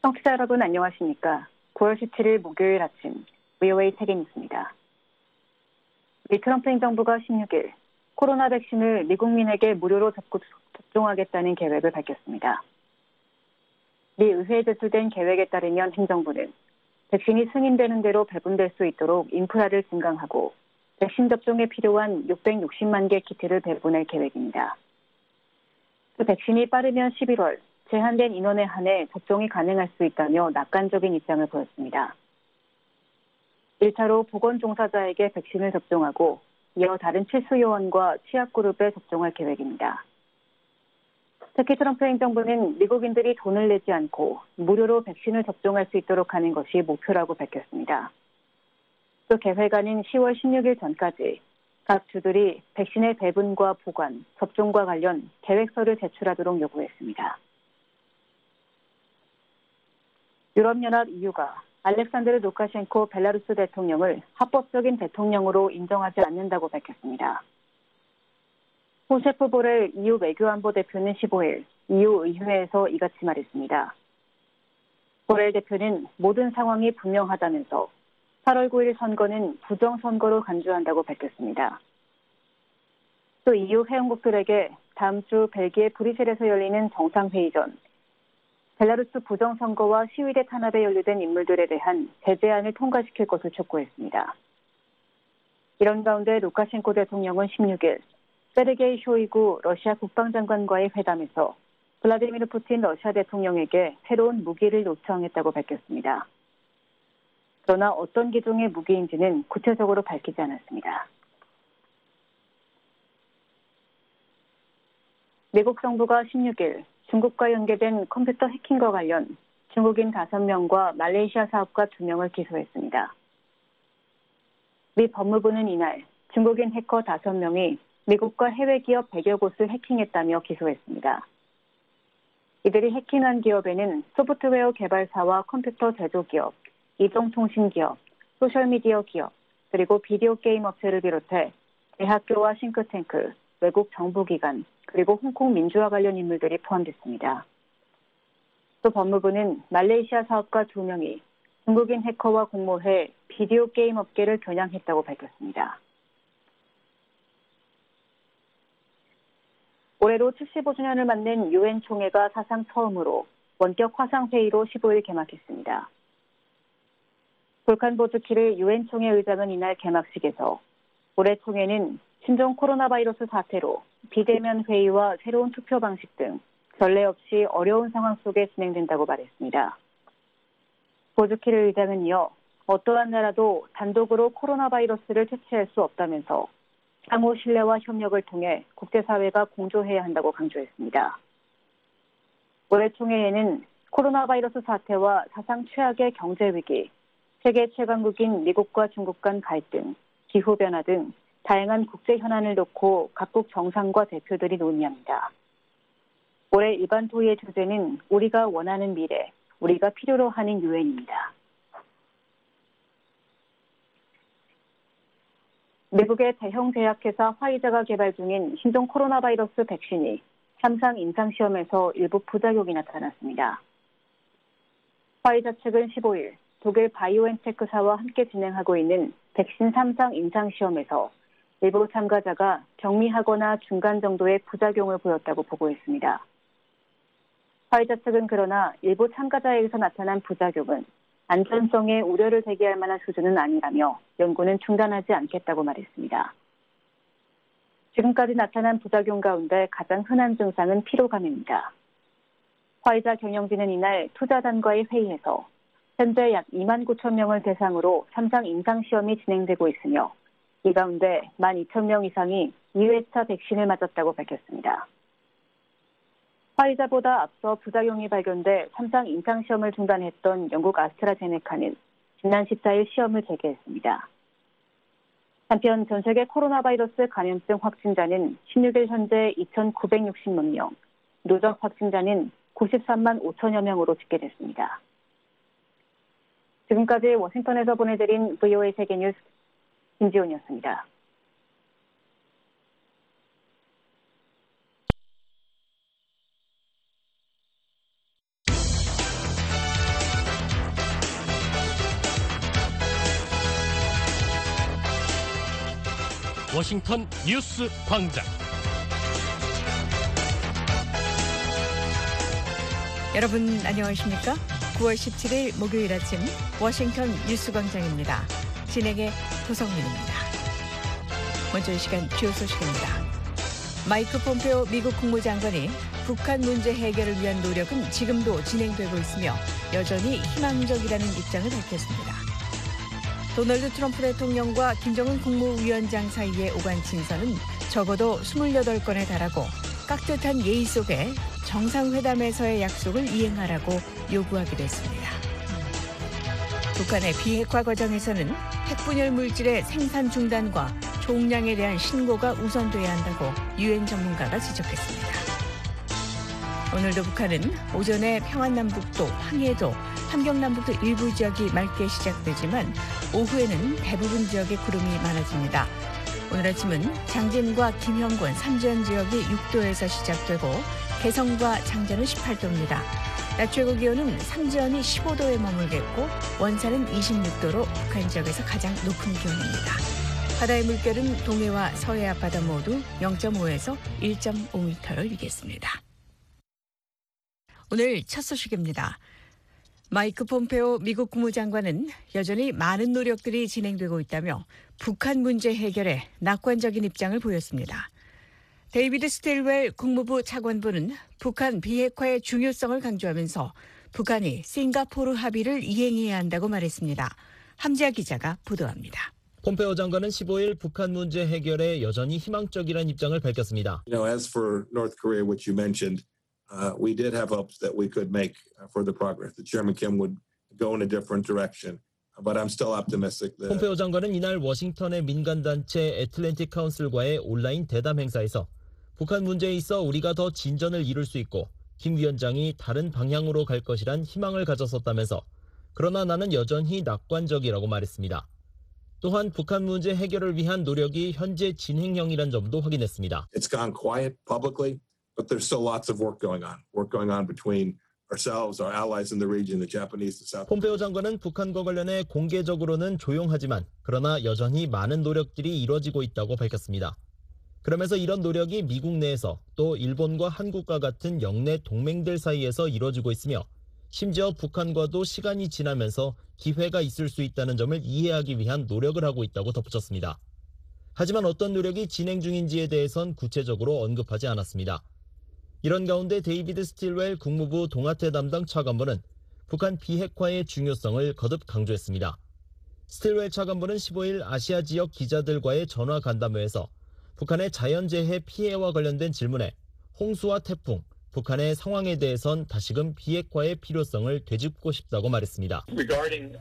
청취자 여러분 안녕하십니까? 9월 17일 목요일 아침 VOA 세계뉴스입니다. 미 트럼프 행정부가 16일 코로나 백신을 미국민에게 무료로 접종하겠다는 계획을 밝혔습니다. 미 의회에 제출된 계획에 따르면 행정부는 백신이 승인되는 대로 배분될 수 있도록 인프라를 증강하고 백신 접종에 필요한 660만 개 키트를 배분할 계획입니다. 그 백신이 빠르면 11월 제한된 인원에 한해 접종이 가능할 수 있다며 낙관적인 입장을 보였습니다. 1차로 보건 종사자에게 백신을 접종하고 이어 다른 필수 요원과 취약그룹에 접종할 계획입니다. 특히 트럼프 행정부는 미국인들이 돈을 내지 않고 무료로 백신을 접종할 수 있도록 하는 것이 목표라고 밝혔습니다. 또 계획안인 10월 16일 전까지 각 주들이 백신의 배분과 보관, 접종과 관련 계획서를 제출하도록 요구했습니다. 유럽연합 EU가 알렉산드르 루카셴코 벨라루스 대통령을 합법적인 대통령으로 인정하지 않는다고 밝혔습니다. 호세프 보렐 EU 외교안보 대표는 15일 EU 의회에서 이같이 말했습니다. 보렐 대표는 모든 상황이 분명하다면서 8월 9일 선거는 부정선거로 간주한다고 밝혔습니다. 또 EU 회원국들에게 다음 주 벨기에 브뤼셀에서 열리는 정상회의 전 벨라루스 부정선거와 시위대 탄압에 연루된 인물들에 대한 제재안을 통과시킬 것을 촉구했습니다. 이런 가운데 루카셴코 대통령은 16일 세르게이 쇼이구 러시아 국방장관과의 회담에서 블라디미르 푸틴 러시아 대통령에게 새로운 무기를 요청했다고 밝혔습니다. 그러나 어떤 기종의 무기인지는 구체적으로 밝히지 않았습니다. 미국 정부가 16일 중국과 연계된 컴퓨터 해킹과 관련 중국인 5명과 말레이시아 사업가 2명을 기소했습니다. 미 법무부는 이날 중국인 해커 5명이 미국과 해외 기업 100여 곳을 해킹했다며 기소했습니다. 이들이 해킹한 기업에는 소프트웨어 개발사와 컴퓨터 제조기업, 이동통신기업, 소셜미디어 기업, 그리고 비디오 게임 업체를 비롯해 대학교와 싱크탱크, 외국 정부기관, 그리고 홍콩 민주화 관련 인물들이 포함됐습니다. 또 법무부는 말레이시아 사업가 2명이 중국인 해커와 공모해 비디오 게임 업계를 겨냥했다고 밝혔습니다. 올해로 75주년을 맞는 유엔 총회가 사상 처음으로 원격 화상회의로 15일 개막했습니다. 볼칸 보즈키르 유엔 총회 의장은 이날 개막식에서 올해 총회는 신종 코로나 바이러스 사태로 비대면 회의와 새로운 투표 방식 등 전례 없이 어려운 상황 속에 진행된다고 말했습니다. 보즈키르 의장은 이어 어떠한 나라도 단독으로 코로나 바이러스를 퇴치할 수 없다면서 상호 신뢰와 협력을 통해 국제사회가 공조해야 한다고 강조했습니다. 올해 총회에는 코로나 바이러스 사태와 사상 최악의 경제 위기, 세계 최강국인 미국과 중국 간 갈등, 기후변화 등 다양한 국제 현안을 놓고 각국 정상과 대표들이 논의합니다. 올해 일반 토의의 주제는 우리가 원하는 미래, 우리가 필요로 하는 유엔입니다. 미국의 대형 제약회사 화이자가 개발 중인 신종 코로나 바이러스 백신이 3상 임상시험에서 일부 부작용이 나타났습니다. 화이자 측은 15일 독일 바이오엔테크사와 함께 진행하고 있는 백신 3상 임상시험에서 일부 참가자가 경미하거나 중간 정도의 부작용을 보였다고 보고했습니다. 화이자 측은 그러나 일부 참가자에게서 나타난 부작용은 안전성에 우려를 제기할 만한 수준은 아니라며 연구는 중단하지 않겠다고 말했습니다. 지금까지 나타난 부작용 가운데 가장 흔한 증상은 피로감입니다. 화이자 경영진은 이날 투자단과의 회의에서 현재 약 2만 9천 명을 대상으로 3상 임상시험이 진행되고 있으며 이 가운데 12,000명 이상이 2회차 백신을 맞았다고 밝혔습니다. 화이자보다 앞서 부작용이 발견돼 3상 임상시험을 중단했던 영국 아스트라제네카는 지난 14일 시험을 재개했습니다. 한편 전 세계 코로나 바이러스 감염증 확진자는 16일 현재 2,960만 명, 누적 확진자는 93만 5천여 명으로 집계됐습니다. 지금까지 워싱턴에서 보내드린 VOA 세계뉴스 김지훈이었습니다. 워싱턴 뉴스 광장. 여러분 안녕하십니까? 9월 17일 목요일 아침 워싱턴 뉴스 광장입니다. 진행의 도성민입니다. 먼저 이 시간 주요 소식입니다. 마이크 폼페오 미국 국무장관이 북한 문제 해결을 위한 노력은 지금도 진행되고 있으며 여전히 희망적이라는 입장을 밝혔습니다. 도널드 트럼프 대통령과 김정은 국무위원장 사이의 오간 친서는 적어도 28건에 달하고 깍듯한 예의 속에 정상회담에서의 약속을 이행하라고 요구하기도 했습니다. 북한의 비핵화 과정에서는 핵분열 물질의 생산 중단과 총량에 대한 신고가 우선돼야 한다고 유엔 전문가가 지적했습니다. 오늘도 북한은 오전에 평안남북도, 황해도, 함경남북도 일부 지역이 맑게 시작되지만 오후에는 대부분 지역에 구름이 많아집니다. 오늘 아침은 장진과 김형권, 삼전 지역이 6도에서 시작되고 개성과 장전은 18도입니다. 낮 최고 기온은 삼전이 15도에 머물겠고 원산은 26도로 북한 지역에서 가장 높은 기온입니다. 바다의 물결은 동해와 서해 앞바다 모두 0.5에서 1.5m를 이겠습니다. 오늘 첫 소식입니다. 마이크 폼페오 미국 국무장관은 여전히 많은 노력들이 진행되고 있다며 북한 문제 해결에 낙관적인 입장을 보였습니다. 데이비드 스틸웰 국무부 차관보는 북한 비핵화의 중요성을 강조하면서 북한이 싱가포르 합의를 이행해야 한다고 말했습니다. 함지아 기자가 보도합니다. 폼페오 장관은 15일 북한 문제 해결에 여전히 희망적이라는 입장을 밝혔습니다. As for North Korea, which you mentioned, we did have hopes that we could make further progress. That Chairman Kim would go in a different direction. But I'm still optimistic that... 폼페오 장관은 이날 워싱턴의 민간단체 애틀랜틱 카운슬과의 온라인 대담 행사에서 북한 문제에 있어 우리가 더 진전을 이룰 수 있고 김 위원장이 다른 방향으로 갈 것이란 희망을 가졌었다면서 그러나 나는 여전히 낙관적이라고 말했습니다. 또한 북한 문제 해결을 위한 노력이 현재 진행형이란 점도 확인했습니다. It's gone quiet publicly, but there's still lots of work going on between ourselves, our allies in the region, the Japanese, the South. 폼페오 장관은 북한과 관련해 공개적으로는 조용하지만 그러나 여전히 많은 노력들이 이뤄지고 있다고 밝혔습니다. 그러면서 이런 노력이 미국 내에서 또 일본과 한국과 같은 영내 동맹들 사이에서 이뤄지고 있으며 심지어 북한과도 시간이 지나면서 기회가 있을 수 있다는 점을 이해하기 위한 노력을 하고 있다고 덧붙였습니다. 하지만 어떤 노력이 진행 중인지에 대해선 구체적으로 언급하지 않았습니다. 이런 가운데 데이비드 스틸웰 국무부 동아태 담당 차관보는 북한 비핵화의 중요성을 거듭 강조했습니다. 스틸웰 차관보는 15일 아시아 지역 기자들과의 전화 간담회에서 북한의 자연재해 피해와 관련된 질문에 홍수와 태풍, 북한의 상황에 대해선 다시금 비핵화의 필요성을 되짚고 싶다고 말했습니다. Regarding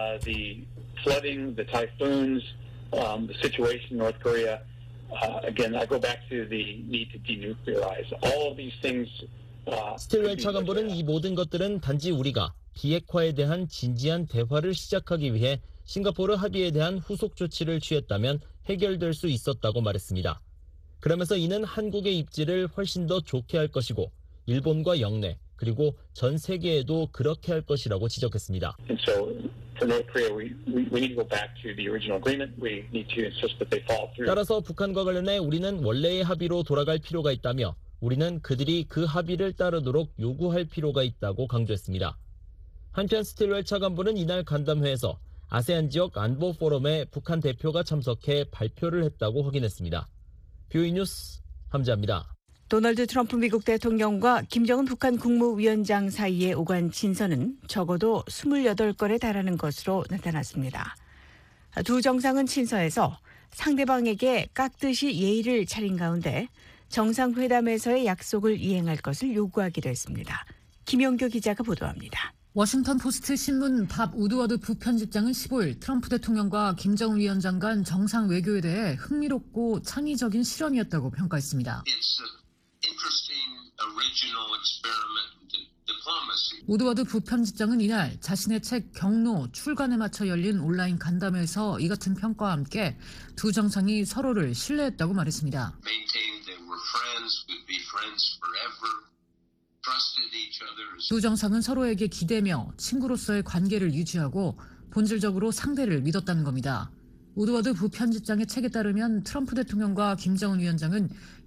the flooding, the typhoons, the situation in North Korea, again, I go back to the need to denuclearize. All of these things. 스틸웰 차관보는 이 모든 것들은 단지 우리가 비핵화에 대한 진지한 대화를 시작하기 위해 싱가포르 합의에 대한 후속 조치를 취했다면 해결될 수 있었다고 말했습니다. 그러면서 이는 한국의 입지를 훨씬 더 좋게 할 것이고 일본과 영내 그리고 전 세계에도 그렇게 할 것이라고 지적했습니다. 따라서 북한과 관련해 우리는 원래의 합의로 돌아갈 필요가 있다며 우리는 그들이 그 합의를 따르도록 요구할 필요가 있다고 강조했습니다. 한편 스틸웰 차관보는 이날 간담회에서 아세안 지역 안보 포럼에 북한 대표가 참석해 발표를 했다고 확인했습니다. 뷰이 뉴스 함지아입니다. 도널드 트럼프 미국 대통령과 김정은 북한 국무위원장 사이의 오간 친서는 적어도 28건에 달하는 것으로 나타났습니다. 두 정상은 친서에서 상대방에게 깍듯이 예의를 차린 가운데 정상회담에서의 약속을 이행할 것을 요구하기도 했습니다. 김용교 기자가 보도합니다. 워싱턴 포스트 신문 밥 우드워드 부편집장은 15일 트럼프 대통령과 김정은 위원장 간 정상 외교에 대해 흥미롭고 창의적인 실험이었다고 평가했습니다. 우드워드 부편집장은 이날 자신의 책 경로 출간에 맞춰 열린 온라인 간담회에서 이 같은 평가와 함께 두 정상이 서로를 신뢰했다고 말했습니다. 두 정상은 서로에게 기대며 친구로서의 관계를 유지하고 본질적으로 상대를 믿었다는 겁니다. 우드워드 부편집장의 책에 따르면 트럼프 대통령과 김정은 위원장은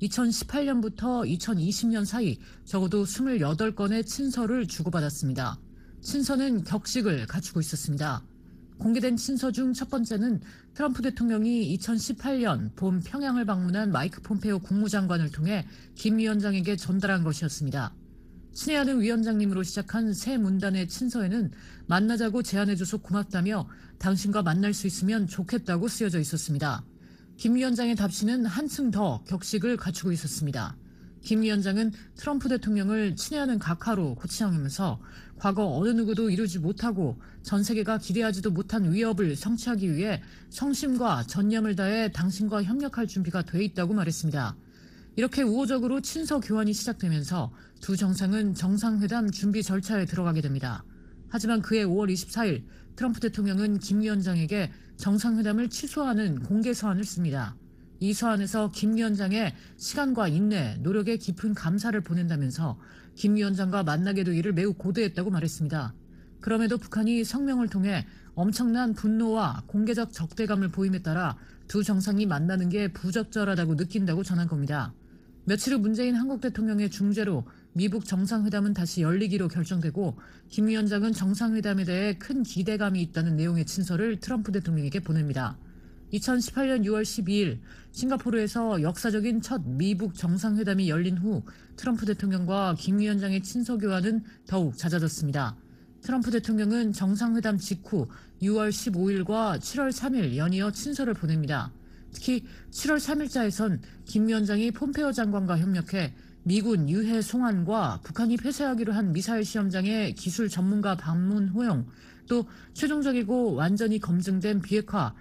2018년부터 2020년 사이 적어도 28건의 친서를 주고받았습니다. 친서는 격식을 갖추고 있었습니다. 공개된 친서 중 첫 번째는 트럼프 대통령이 2018년 봄 평양을 방문한 마이크 폼페오 국무장관을 통해 김 위원장에게 전달한 것이었습니다. 친애하는 위원장님으로 시작한 새 문단의 친서에는 만나자고 제안해줘서 고맙다며 당신과 만날 수 있으면 좋겠다고 쓰여져 있었습니다. 김 위원장의 답신은 한층 더 격식을 갖추고 있었습니다. 김 위원장은 트럼프 대통령을 친애하는 각하로 코치하면서 과거 어느 누구도 이루지 못하고 전 세계가 기대하지도 못한 위협을 성취하기 위해 성심과 전념을 다해 당신과 협력할 준비가 돼 있다고 말했습니다. 이렇게 우호적으로 친서 교환이 시작되면서 두 정상은 정상회담 준비 절차에 들어가게 됩니다. 하지만 그해 5월 24일 트럼프 대통령은 김 위원장에게 정상회담을 취소하는 공개 서한을 씁니다. 이 서한에서 김 위원장의 시간과 인내, 노력에 깊은 감사를 보낸다면서 김 위원장과 만나게 되기를 매우 고대했다고 말했습니다. 그럼에도 북한이 성명을 통해 엄청난 분노와 공개적 적대감을 보임에 따라 두 정상이 만나는 게 부적절하다고 느낀다고 전한 겁니다. 며칠 후 문재인 한국 대통령의 중재로 미북 정상회담은 다시 열리기로 결정되고 김 위원장은 정상회담에 대해 큰 기대감이 있다는 내용의 친서를 트럼프 대통령에게 보냅니다. 2018년 6월 12일 싱가포르에서 역사적인 첫 미북 정상회담이 열린 후 트럼프 대통령과 김 위원장의 친서 교환은 더욱 잦아졌습니다. 트럼프 대통령은 정상회담 직후 6월 15일과 7월 3일 연이어 친서를 보냅니다. 특히 7월 3일자에선 김 위원장이 폼페오 장관과 협력해 미군 유해 송환과 북한이 폐쇄하기로 한 미사일 시험장의 기술 전문가 방문 허용, 또 최종적이고 완전히 검증된 비핵화,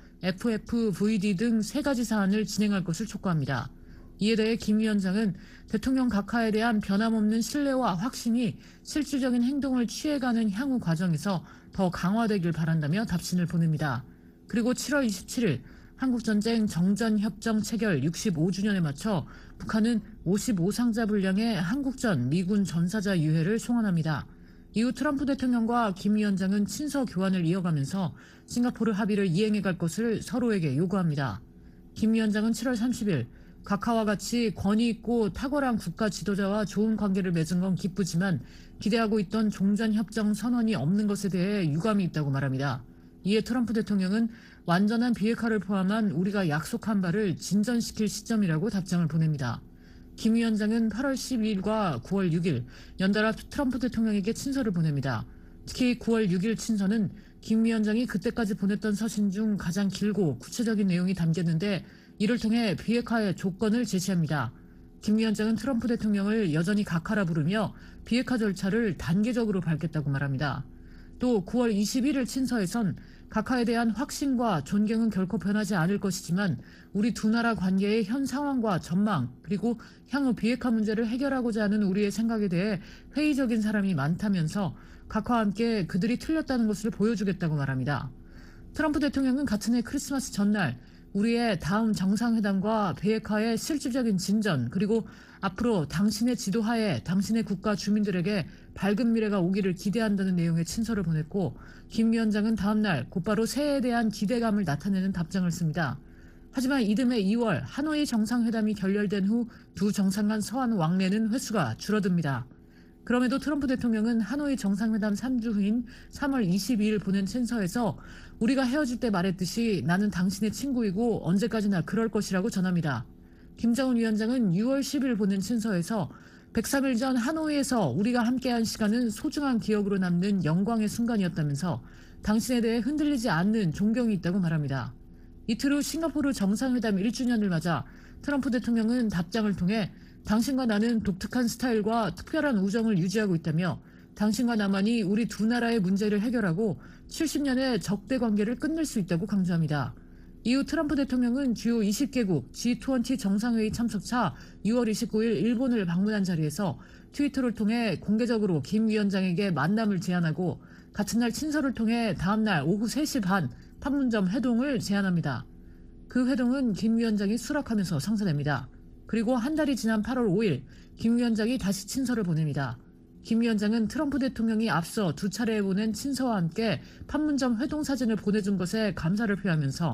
FFVD 등 3가지 사안을 진행할 것을 촉구합니다. 이에 대해 김 위원장은 대통령 각하에 대한 변함없는 신뢰와 확신이 실질적인 행동을 취해가는 향후 과정에서 더 강화되길 바란다며 답신을 보냅니다. 그리고 7월 27일 한국전쟁 정전협정 체결 65주년에 맞춰 북한은 55상자 분량의 한국전 미군 전사자 유해를 송환합니다. 이후 트럼프 대통령과 김 위원장은 친서 교환을 이어가면서 싱가포르 합의를 이행해갈 것을 서로에게 요구합니다. 김 위원장은 7월 30일 각하와 같이 권위 있고 탁월한 국가 지도자와 좋은 관계를 맺은 건 기쁘지만 기대하고 있던 종전협정 선언이 없는 것에 대해 유감이 있다고 말합니다. 이에 트럼프 대통령은 완전한 비핵화를 포함한 우리가 약속한 바를 진전시킬 시점이라고 답장을 보냅니다. 김 위원장은 8월 12일과 9월 6일 연달아 트럼프 대통령에게 친서를 보냅니다. 특히 9월 6일 친서는 김 위원장이 그때까지 보냈던 서신 중 가장 길고 구체적인 내용이 담겼는데 이를 통해 비핵화의 조건을 제시합니다. 김 위원장은 트럼프 대통령을 여전히 각하라 부르며 비핵화 절차를 단계적으로 밟겠다고 말합니다. 또 9월 21일 친서에선 각하에 대한 확신과 존경은 결코 변하지 않을 것이지만 우리 두 나라 관계의 현 상황과 전망 그리고 향후 비핵화 문제를 해결하고자 하는 우리의 생각에 대해 회의적인 사람이 많다면서 각하와 함께 그들이 틀렸다는 것을 보여주겠다고 말합니다. 트럼프 대통령은 같은 해 크리스마스 전날 우리의 다음 정상회담과 비핵화의 실질적인 진전 그리고 앞으로 당신의 지도하에 당신의 국가 주민들에게 밝은 미래가 오기를 기대한다는 내용의 친서를 보냈고 김 위원장은 다음 날 곧바로 새해에 대한 기대감을 나타내는 답장을 씁니다. 하지만 이듬해 2월 하노이 정상회담이 결렬된 후 두 정상 간 서한 왕래는 횟수가 줄어듭니다. 그럼에도 트럼프 대통령은 하노이 정상회담 3주 후인 3월 22일 보낸 친서에서 우리가 헤어질 때 말했듯이 나는 당신의 친구이고 언제까지나 그럴 것이라고 전합니다. 김정은 위원장은 6월 10일 보낸 친서에서 103일 전 하노이에서 우리가 함께한 시간은 소중한 기억으로 남는 영광의 순간이었다면서 당신에 대해 흔들리지 않는 존경이 있다고 말합니다. 이틀 후 싱가포르 정상회담 1주년을 맞아 트럼프 대통령은 답장을 통해 당신과 나는 독특한 스타일과 특별한 우정을 유지하고 있다며 당신과 나만이 우리 두 나라의 문제를 해결하고 70년의 적대 관계를 끝낼 수 있다고 강조합니다. 이후 트럼프 대통령은 주요 20개국 G20 정상회의 참석차 6월 29일 일본을 방문한 자리에서 트위터를 통해 공개적으로 김 위원장에게 만남을 제안하고 같은 날 친서를 통해 다음 날 오후 3시 반 판문점 회동을 제안합니다. 그 회동은 김 위원장이 수락하면서 성사됩니다. 그리고 한 달이 지난 8월 5일 김 위원장이 다시 친서를 보냅니다. 김 위원장은 트럼프 대통령이 앞서 두 차례 보낸 친서와 함께 판문점 회동 사진을 보내준 것에 감사를 표하면서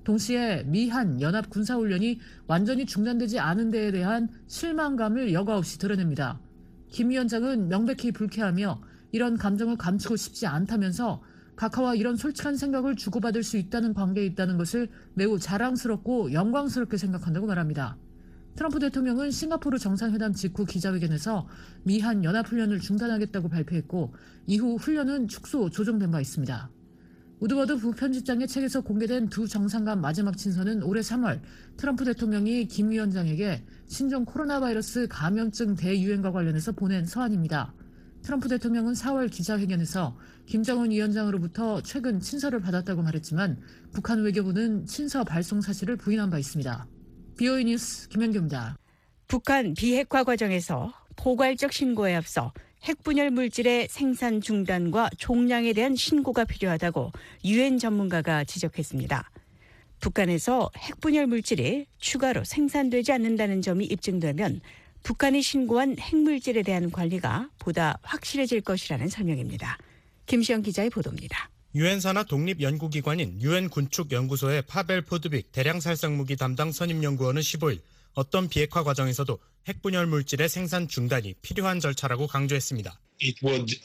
동시에 미한 연합 군사훈련이 완전히 중단되지 않은 데에 대한 실망감을 여과 없이 드러냅니다. 김 위원장은 명백히 불쾌하며 이런 감정을 감추고 싶지 않다면서 각하와 이런 솔직한 생각을 주고받을 수 있다는 관계에 있다는 것을 매우 자랑스럽고 영광스럽게 생각한다고 말합니다. 트럼프 대통령은 싱가포르 정상회담 직후 기자회견에서 미한 연합훈련을 중단하겠다고 발표했고 이후 훈련은 축소 조정된 바 있습니다. 우드워드 부편집장의 책에서 공개된 두 정상 간 마지막 친서는 올해 3월 트럼프 대통령이 김 위원장에게 신종 코로나 바이러스 감염증 대유행과 관련해서 보낸 서한입니다. 트럼프 대통령은 4월 기자회견에서 김정은 위원장으로부터 최근 친서를 받았다고 말했지만 북한 외교부는 친서 발송 사실을 부인한 바 있습니다. BOE 뉴스 김현규입니다. 북한 비핵화 과정에서 포괄적 신고에 앞서 핵분열 물질의 생산 중단과 총량에 대한 신고가 필요하다고 유엔 전문가가 지적했습니다. 북한에서 핵분열 물질이 추가로 생산되지 않는다는 점이 입증되면 북한이 신고한 핵물질에 대한 관리가 보다 확실해질 것이라는 설명입니다. 김시영 기자의 보도입니다. 유엔 산하 독립 연구기관인 유엔 군축연구소의 파벨 포드빅 대량살상무기 담당 선임연구원은 15일 어떤 비핵화 과정에서도 핵분열 물질의 생산 중단이 필요한 절차라고 강조했습니다. It would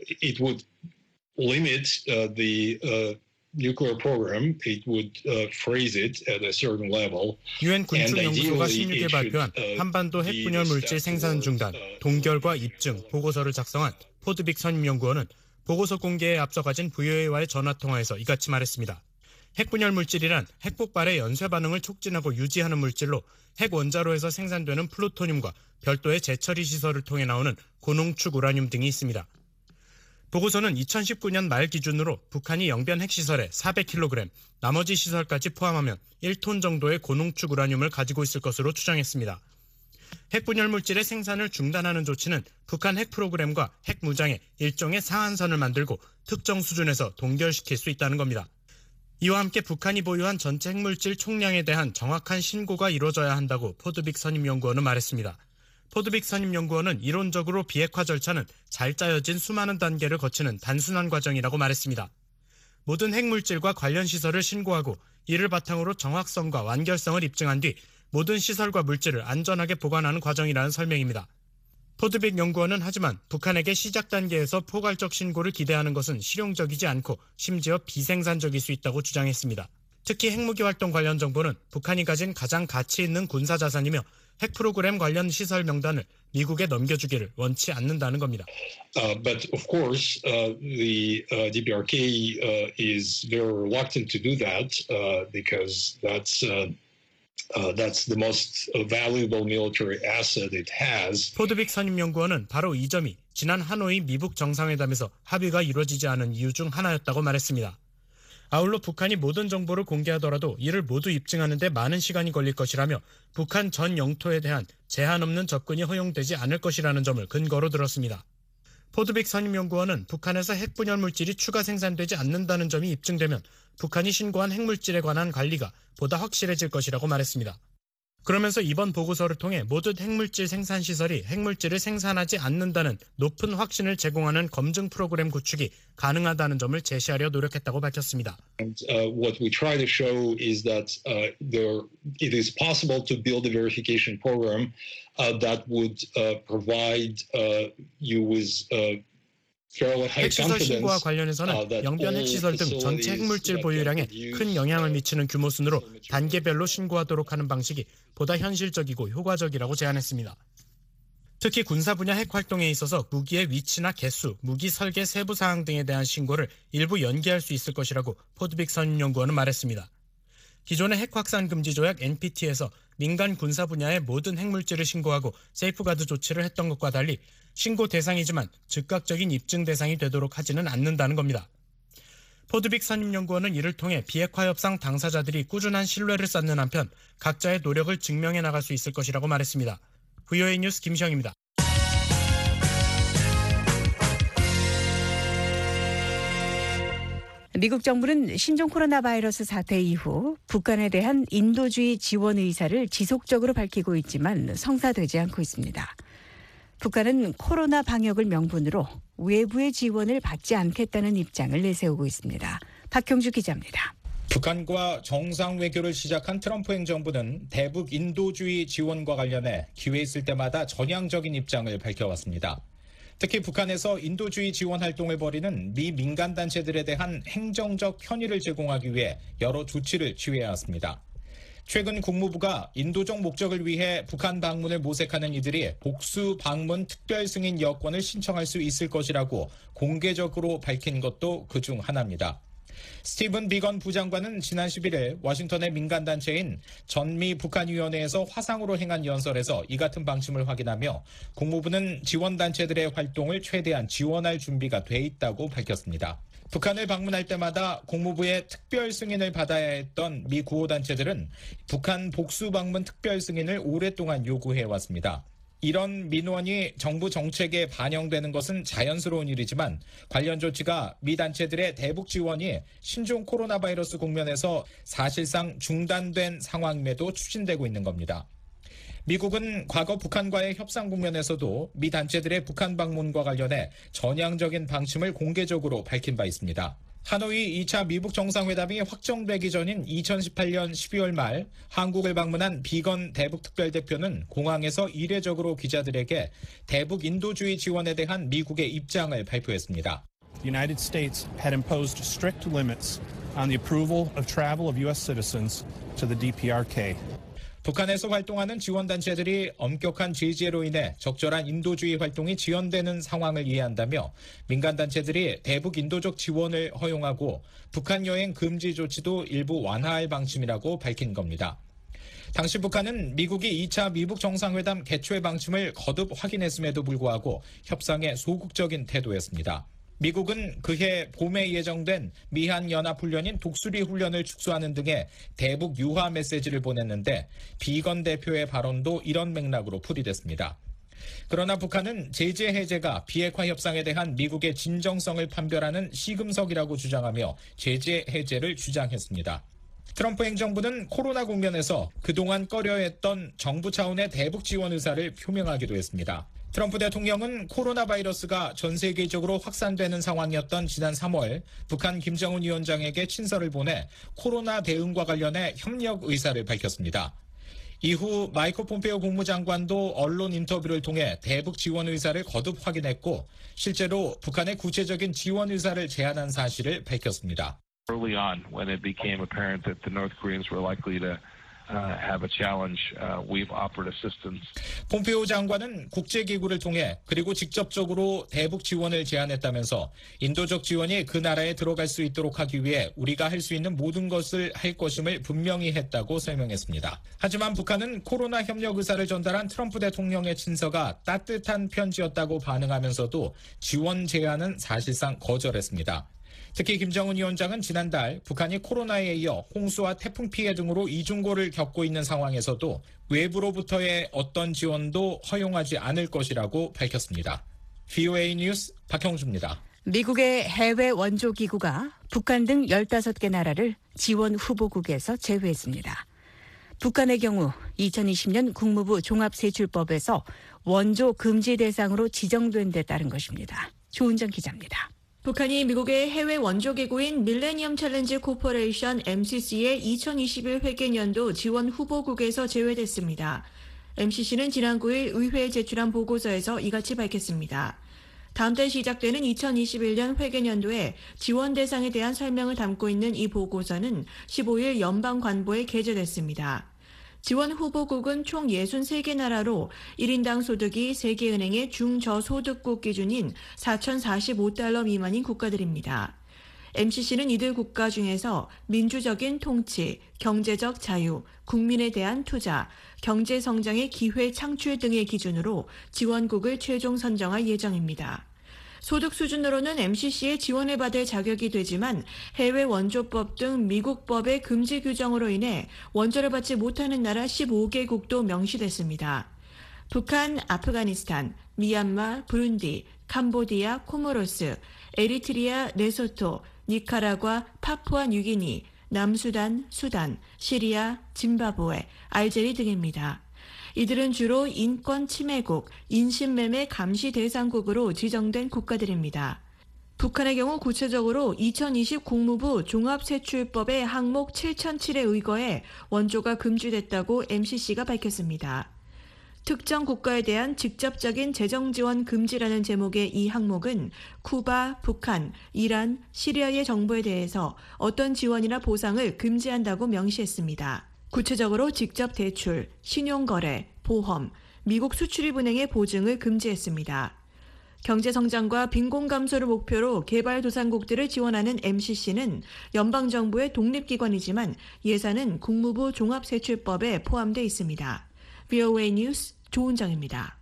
limit the nuclear program. It would freeze it at a certain level. 유엔 군축연구소가 16일 발표한 한반도 핵분열 물질 생산 중단, 동결과 입증 보고서를 작성한 포드빅 선임연구원은 보고서 공개에 앞서 가진 VOA와의 전화통화에서 이같이 말했습니다. 핵분열 물질이란 핵폭발의 연쇄 반응을 촉진하고 유지하는 물질로 핵 원자로에서 생산되는 플루토늄과 별도의 재처리 시설을 통해 나오는 고농축 우라늄 등이 있습니다. 보고서는 2019년 말 기준으로 북한이 영변 핵시설에 400kg, 나머지 시설까지 포함하면 1톤 정도의 고농축 우라늄을 가지고 있을 것으로 추정했습니다. 핵분열 물질의 생산을 중단하는 조치는 북한 핵 프로그램과 핵 무장의 일종의 상한선을 만들고 특정 수준에서 동결시킬 수 있다는 겁니다. 이와 함께 북한이 보유한 전체 핵물질 총량에 대한 정확한 신고가 이루어져야 한다고 포드빅 선임연구원은 말했습니다. 포드빅 선임연구원은 이론적으로 비핵화 절차는 잘 짜여진 수많은 단계를 거치는 단순한 과정이라고 말했습니다. 모든 핵물질과 관련 시설을 신고하고 이를 바탕으로 정확성과 완결성을 입증한 뒤 모든 시설과 물질을 안전하게 보관하는 과정이라는 설명입니다. 포드빅 연구원은 하지만 북한에게 시작 단계에서 포괄적 신고를 기대하는 것은 실용적이지 않고 심지어 비생산적일 수 있다고 주장했습니다. 특히 핵무기 활동 관련 정보는 북한이 가진 가장 가치 있는 군사 자산이며 핵 프로그램 관련 시설 명단을 미국에 넘겨주기를 원치 않는다는 겁니다. But of course, the DPRK is very reluctant to do that because that's the most valuable military asset it has. 포드빅 선임연구원은 바로 이 점이 지난 하노이 미북 정상회담에서 합의가 이루어지지 않은 이유 중 하나였다고 말했습니다. 아울러 북한이 모든 정보를 공개하더라도 이를 모두 입증하는 데 많은 시간이 걸릴 것이라며 북한 전 영토에 대한 제한 없는 접근이 허용되지 않을 것이라는 점을 근거로 들었습니다. 포드빅 선임연구원은 북한에서 핵분열 물질이 추가 생산되지 않는다는 점이 입증되면 북한이 신고한 핵물질에 관한 관리가 보다 확실해질 것이라고 말했습니다. 그러면서 이번 보고서를 통해 모든 핵물질 생산 시설이 핵물질을 생산하지 않는다는 높은 확신을 제공하는 검증 프로그램 구축이 가능하다는 점을 제시하려 노력했다고 밝혔습니다. What we try to show is that it is possible to build a verification program that would provide you with 핵시설 신고와 관련해서는 영변 핵시설 등 전체 핵물질 보유량에 큰 영향을 미치는 규모 순으로 단계별로 신고하도록 하는 방식이 보다 현실적이고 효과적이라고 제안했습니다. 특히 군사 분야 핵 활동에 있어서 무기의 위치나 개수, 무기 설계 세부 사항 등에 대한 신고를 일부 연기할 수 있을 것이라고 포드빅 선임연구원은 말했습니다. 기존의 핵 확산 금지 조약 NPT에서 민간 군사 분야의 모든 핵물질을 신고하고 세이프가드 조치를 했던 것과 달리 신고 대상이지만 즉각적인 입증 대상이 되도록 하지는 않는다는 겁니다. 포드빅 선임연구원은 이를 통해 비핵화 협상 당사자들이 꾸준한 신뢰를 쌓는 한편 각자의 노력을 증명해 나갈 수 있을 것이라고 말했습니다. VOA 뉴스 김시영입니다. 미국 정부는 신종 코로나 바이러스 사태 이후 북한에 대한 인도주의 지원 의사를 지속적으로 밝히고 있지만 성사되지 않고 있습니다. 북한은 코로나 방역을 명분으로 외부의 지원을 받지 않겠다는 입장을 내세우고 있습니다. 박형주 기자입니다. 북한과 정상 외교를 시작한 트럼프 행정부는 대북 인도주의 지원과 관련해 기회 있을 때마다 전향적인 입장을 밝혀왔습니다. 특히 북한에서 인도주의 지원 활동을 벌이는 미 민간단체들에 대한 행정적 편의를 제공하기 위해 여러 조치를 취해왔습니다. 최근 국무부가 인도적 목적을 위해 북한 방문을 모색하는 이들이 복수 방문 특별 승인 여권을 신청할 수 있을 것이라고 공개적으로 밝힌 것도 그중 하나입니다. 스티븐 비건 부장관은 지난 11일 워싱턴의 민간단체인 전미 북한위원회에서 화상으로 행한 연설에서 이 같은 방침을 확인하며 국무부는 지원단체들의 활동을 최대한 지원할 준비가 돼 있다고 밝혔습니다. 북한을 방문할 때마다 국무부의 특별 승인을 받아야 했던 미 구호단체들은 북한 복수 방문 특별 승인을 오랫동안 요구해왔습니다. 이런 민원이 정부 정책에 반영되는 것은 자연스러운 일이지만 관련 조치가 미 단체들의 대북 지원이 신종 코로나 바이러스 국면에서 사실상 중단된 상황임에도 추진되고 있는 겁니다. 미국은 과거 북한과의 협상 국면에서도 미 단체들의 북한 방문과 관련해 전향적인 방침을 공개적으로 밝힌 바 있습니다. 하노이 2차 미북 정상회담이 확정되기 전인 2018년 12월 말 한국을 방문한 비건 대북 특별대표는 공항에서 이례적으로 기자들에게 대북 인도주의 지원에 대한 미국의 입장을 발표했습니다. The United States had imposed strict limits on the approval of travel of U.S. citizens to the DPRK. 북한에서 활동하는 지원단체들이 엄격한 제재로 인해 적절한 인도주의 활동이 지연되는 상황을 이해한다며 민간단체들이 대북 인도적 지원을 허용하고 북한 여행 금지 조치도 일부 완화할 방침이라고 밝힌 겁니다. 당시 북한은 미국이 2차 미북 정상회담 개최 방침을 거듭 확인했음에도 불구하고 협상에 소극적인 태도였습니다. 미국은 그해 봄에 예정된 미한연합훈련인 독수리 훈련을 축소하는 등의 대북 유화 메시지를 보냈는데 비건 대표의 발언도 이런 맥락으로 풀이됐습니다. 그러나 북한은 제재 해제가 비핵화 협상에 대한 미국의 진정성을 판별하는 시금석이라고 주장하며 제재 해제를 주장했습니다. 트럼프 행정부는 코로나 국면에서 그동안 꺼려했던 정부 차원의 대북 지원 의사를 표명하기도 했습니다. 트럼프 대통령은 코로나 바이러스가 전 세계적으로 확산되는 상황이었던 지난 3월 북한 김정은 위원장에게 친서를 보내 코로나 대응과 관련해 협력 의사를 밝혔습니다. 이후 마이크 폼페오 국무장관도 언론 인터뷰를 통해 대북 지원 의사를 거듭 확인했고 실제로 북한의 구체적인 지원 의사를 제안한 사실을 밝혔습니다. Early on, when it became apparent that the North Koreans were likely to have a challenge, we've offered assistance. 폼페오 장관은 국제기구를 통해 그리고 직접적으로 대북 지원을 제안했다면서 인도적 지원이 그 나라에 들어갈 수 있도록 하기 위해 우리가 할 수 있는 모든 것을 할 것임을 분명히 했다고 설명했습니다. 하지만 북한은 코로나 협력 의사를 전달한 트럼프 대통령의 친서가 따뜻한 편지였다고 반응하면서도 지원 제안은 사실상 거절했습니다. 특히 김정은 위원장은 지난달 북한이 코로나에 이어 홍수와 태풍 피해 등으로 이중고를 겪고 있는 상황에서도 외부로부터의 어떤 지원도 허용하지 않을 것이라고 밝혔습니다. VOA 뉴스 박형주입니다. 미국의 해외 원조기구가 북한 등 15개 나라를 지원 후보국에서 제외했습니다. 북한의 경우 2020년 국무부 종합세출법에서 원조 금지 대상으로 지정된 데 따른 것입니다. 조은정 기자입니다. 북한이 미국의 해외 원조기구인 밀레니엄 챌린지 코퍼레이션 MCC의 2021 회계년도 지원 후보국에서 제외됐습니다. MCC는 지난 9일 의회에 제출한 보고서에서 이같이 밝혔습니다. 다음 달 시작되는 2021년 회계년도에 지원 대상에 대한 설명을 담고 있는 이 보고서는 15일 연방관보에 게재됐습니다. 지원 후보국은 총 63개 나라로 1인당 소득이 세계은행의 중저소득국 기준인 $4,045 미만인 국가들입니다. MCC는 이들 국가 중에서 민주적인 통치, 경제적 자유, 국민에 대한 투자, 경제 성장의 기회 창출 등의 기준으로 지원국을 최종 선정할 예정입니다. 소득 수준으로는 MCC에 지원을 받을 자격이 되지만 해외 원조법 등 미국 법의 금지 규정으로 인해 원조를 받지 못하는 나라 15개국도 명시됐습니다. 북한, 아프가니스탄, 미얀마, 부룬디, 캄보디아, 코모로스, 에리트리아, 레소토, 니카라과, 파푸아 뉴기니, 남수단, 수단, 시리아, 짐바브웨, 알제리 등입니다. 이들은 주로 인권 침해국, 인신매매 감시 대상국으로 지정된 국가들입니다. 북한의 경우 구체적으로 2020 국무부 종합세출법의 항목 7007에 의거해 원조가 금지됐다고 MCC가 밝혔습니다. 특정 국가에 대한 직접적인 재정 지원 금지라는 제목의 이 항목은 쿠바, 북한, 이란, 시리아의 정부에 대해서 어떤 지원이나 보상을 금지한다고 명시했습니다. 구체적으로 직접 대출, 신용거래, 보험, 미국 수출입은행의 보증을 금지했습니다. 경제성장과 빈곤 감소를 목표로 개발도상국들을 지원하는 MCC는 연방정부의 독립기관이지만 예산은 국무부 종합세출법에 포함되어 있습니다. VOA 뉴스 조은정입니다.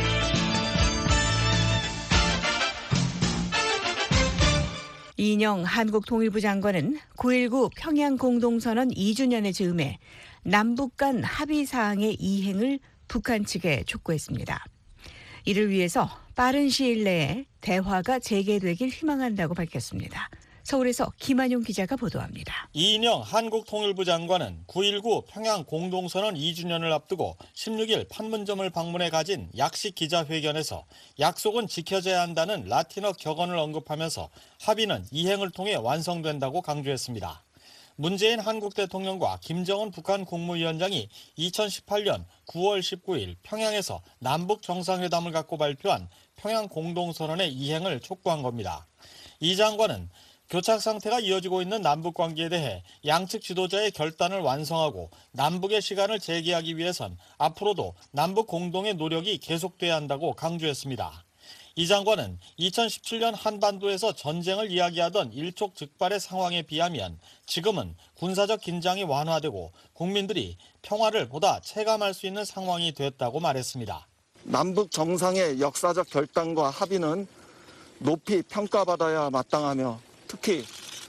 이인영 한국통일부 장관은 9.19 평양공동선언 2주년을 즈음해 남북 간 합의사항의 이행을 북한 측에 촉구했습니다. 이를 위해서 빠른 시일 내에 대화가 재개되길 희망한다고 밝혔습니다. 서울에서 김한용 기자가 보도합니다. 이인영 한국통일부 장관은 9.19 평양 공동선언 2주년을 앞두고 16일 판문점을 방문해 가진 약식 기자회견에서 약속은 지켜져야 한다는 라틴어 격언을 언급하면서 합의는 이행을 통해 완성된다고 강조했습니다. 문재인 한국 대통령과 김정은 북한 국무위원장이 2018년 9월 19일 평양에서 남북 정상회담을 갖고 발표한 평양 공동선언의 이행을 촉구한 겁니다. 이 장관은 교착 상태가 이어지고 있는 남북 관계에 대해 양측 지도자의 결단을 완성하고 남북의 시간을 재개하기 위해선 앞으로도 남북 공동의 노력이 계속돼야 한다고 강조했습니다. 이 장관은 2017년 한반도에서 전쟁을 이야기하던 일촉즉발의 상황에 비하면 지금은 군사적 긴장이 완화되고 국민들이 평화를 보다 체감할 수 있는 상황이 됐다고 말했습니다. 남북 정상의 역사적 결단과 합의는 높이 평가받아야 마땅하며 특히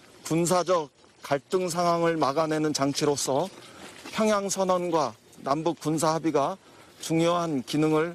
군사적 갈등 상황을 막아내는 장치로서 평양선언과 남북 군사 합의가 중요한 기능을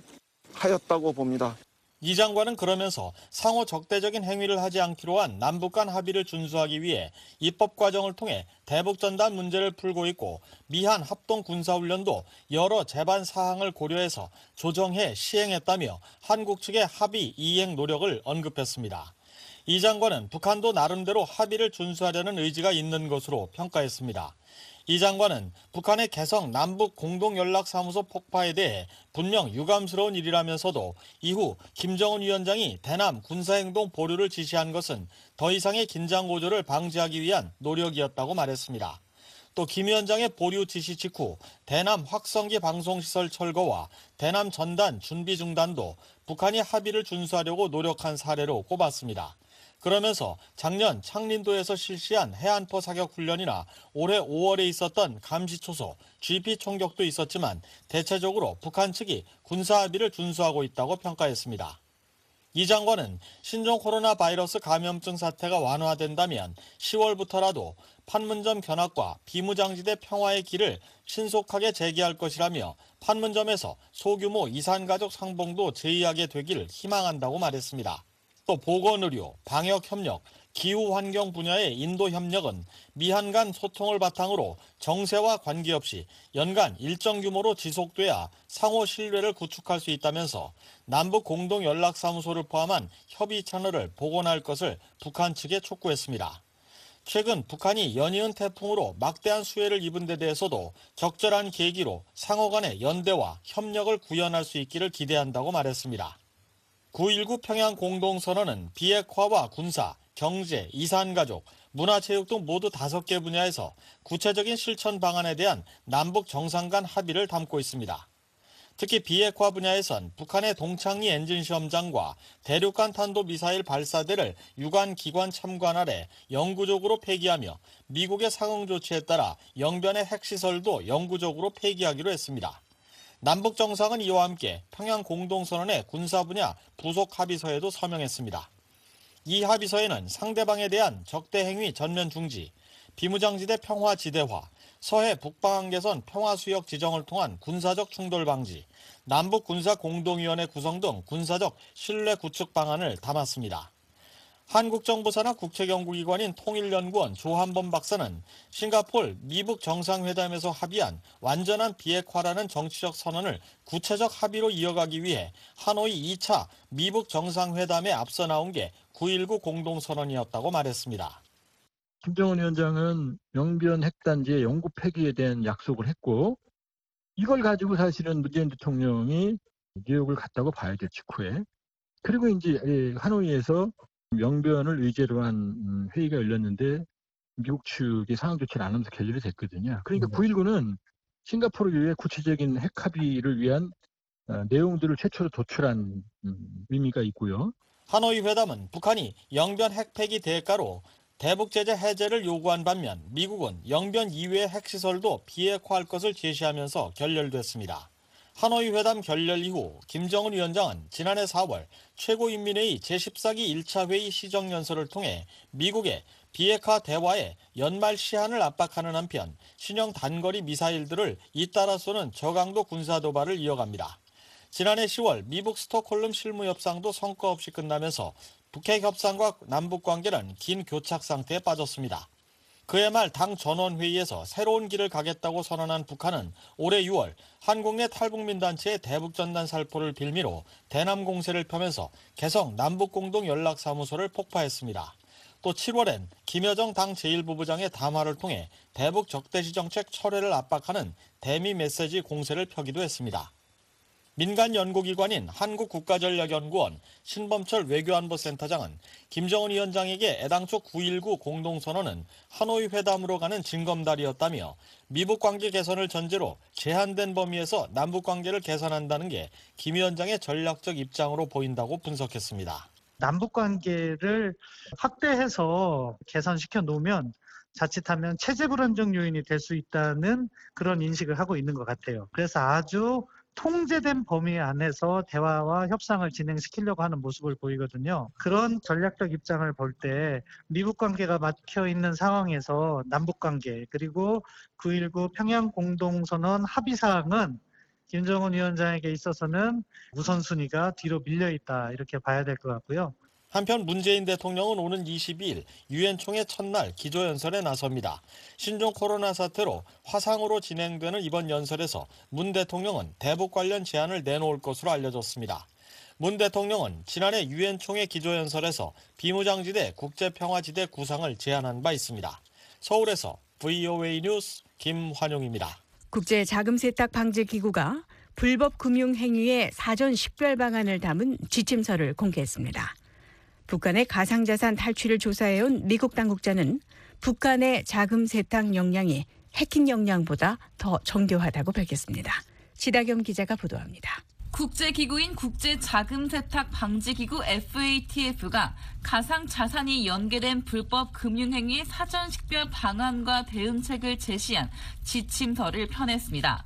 하였다고 봅니다. 이 장관은 그러면서 상호 적대적인 행위를 하지 않기로 한 남북 간 합의를 준수하기 위해 입법 과정을 통해 대북전단 문제를 풀고 있고 미한 합동군사훈련도 여러 제반 사항을 고려해서 조정해 시행했다며 한국 측의 합의 이행 노력을 언급했습니다. 이 장관은 북한도 나름대로 합의를 준수하려는 의지가 있는 것으로 평가했습니다. 이 장관은 북한의 개성 남북 공동연락사무소 폭파에 대해 분명 유감스러운 일이라면서도 이후 김정은 위원장이 대남 군사행동 보류를 지시한 것은 더 이상의 긴장 고조를 방지하기 위한 노력이었다고 말했습니다. 또 김 위원장의 보류 지시 직후 대남 확성기 방송시설 철거와 대남 전단 준비 중단도 북한이 합의를 준수하려고 노력한 사례로 꼽았습니다. 그러면서 작년 창린도에서 실시한 해안포 사격 훈련이나 올해 5월에 있었던 감시초소, GP 총격도 있었지만 대체적으로 북한 측이 군사 합의를 준수하고 있다고 평가했습니다. 이 장관은 신종 코로나 바이러스 감염증 사태가 완화된다면 10월부터라도 판문점 견학과 비무장지대 평화의 길을 신속하게 재개할 것이라며 판문점에서 소규모 이산가족 상봉도 제의하게 되길 희망한다고 말했습니다. 또 보건의료, 방역협력, 기후환경 분야의 인도협력은 미한 간 소통을 바탕으로 정세와 관계없이 연간 일정 규모로 지속돼야 상호 신뢰를 구축할 수 있다면서 남북 공동연락사무소를 포함한 협의 채널을 복원할 것을 북한 측에 촉구했습니다. 최근 북한이 연이은 태풍으로 막대한 수해를 입은 데 대해서도 적절한 계기로 상호 간의 연대와 협력을 구현할 수 있기를 기대한다고 말했습니다. 9.19 평양 공동선언은 비핵화와 군사, 경제, 이산가족, 문화체육 등 모두 5개 분야에서 구체적인 실천 방안에 대한 남북 정상 간 합의를 담고 있습니다. 특히 비핵화 분야에선 북한의 동창리 엔진 시험장과 대륙간 탄도미사일 발사대를 유관 기관 참관 아래 영구적으로 폐기하며 미국의 상응 조치에 따라 영변의 핵시설도 영구적으로 폐기하기로 했습니다. 남북 정상은 이와 함께 평양 공동선언의 군사 분야 부속 합의서에도 서명했습니다. 이 합의서에는 상대방에 대한 적대 행위 전면 중지, 비무장지대 평화 지대화, 서해 북방한계선 평화수역 지정을 통한 군사적 충돌 방지, 남북 군사 공동위원회 구성 등 군사적 신뢰 구축 방안을 담았습니다. 한국정보사나 국책연구기관인 통일연구원 조한범 박사는 싱가포르 미북 정상회담에서 합의한 완전한 비핵화라는 정치적 선언을 구체적 합의로 이어가기 위해 하노이 2차 미북 정상회담에 앞서 나온 게 9.19 공동선언이었다고 말했습니다. 김정은 위원장은 영변 핵단지의 영구 폐기에 대한 약속을 했고 이걸 가지고 사실은 문재인 대통령이 뉴욕을 갔다고 봐야죠, 직후에. 그리고 이제 하노이에서 영변을 의제로 한 회의가 열렸는데 미국 측이 상황 조치를 안 하면서 결렬이 됐거든요. 그러니까 9.19는 싱가포르 이후에 구체적인 핵 합의를 위한 내용들을 최초로 도출한 의미가 있고요. 하노이 회담은 북한이 영변 핵 폐기 대가로 대북 제재 해제를 요구한 반면 미국은 영변 이외의 핵시설도 비핵화할 것을 제시하면서 결렬됐습니다. 하노이 회담 결렬 이후 김정은 위원장은 지난해 4월 최고인민회의 제14기 1차 회의 시정연설을 통해 미국의 비핵화 대화에 연말 시한을 압박하는 한편 신형 단거리 미사일들을 잇따라 쏘는 저강도 군사도발을 이어갑니다. 지난해 10월 미북 스톡홀름 실무협상도 성과 없이 끝나면서 북핵 협상과 남북관계는 긴 교착 상태에 빠졌습니다. 그해 말 당 전원회의에서 새로운 길을 가겠다고 선언한 북한은 올해 6월 한국 내 탈북민 단체의 대북전단 살포를 빌미로 대남 공세를 펴면서 개성 남북공동연락사무소를 폭파했습니다. 또 7월엔 김여정 당 제1부부장의 담화를 통해 대북 적대시 정책 철회를 압박하는 대미 메시지 공세를 펴기도 했습니다. 민간 연구기관인 한국국가전략연구원 신범철 외교안보센터장은 김정은 위원장에게 애당초 9.19 공동선언은 하노이 회담으로 가는 징검다리였다며 미북관계 개선을 전제로 제한된 범위에서 남북관계를 개선한다는 게 김 위원장의 전략적 입장으로 보인다고 분석했습니다. 남북관계를 확대해서 개선시켜 놓으면 자칫하면 체제 불안정 요인이 될 수 있다는 그런 인식을 하고 있는 것 같아요. 그래서 아주 통제된 범위 안에서 대화와 협상을 진행시키려고 하는 모습을 보이거든요. 그런 전략적 입장을 볼 때 미북 관계가 막혀 있는 상황에서 남북 관계 그리고 9.19 평양 공동선언 합의사항은 김정은 위원장에게 있어서는 우선순위가 뒤로 밀려 있다 이렇게 봐야 될 것 같고요. 한편 문재인 대통령은 오는 22일 유엔 총회 첫날 기조연설에 나섭니다. 신종 코로나 사태로 화상으로 진행되는 이번 연설에서 문 대통령은 대북 관련 제안을 내놓을 것으로 알려졌습니다. 문 대통령은 지난해 유엔 총회 기조연설에서 비무장지대 국제평화지대 구상을 제안한 바 있습니다. 서울에서 VOA 뉴스 김환용입니다. 국제자금세탁방지기구가 불법 금융행위의 사전 식별 방안을 담은 지침서를 공개했습니다. 북한의 가상자산 탈취를 조사해온 미국 당국자는 북한의 자금 세탁 역량이 해킹 역량보다 더 정교하다고 밝혔습니다. 지다겸 기자가 보도합니다. 국제기구인 국제자금세탁방지기구 FATF가 가상자산이 연계된 불법 금융행위의 사전식별 방안과 대응책을 제시한 지침서를 펴냈습니다.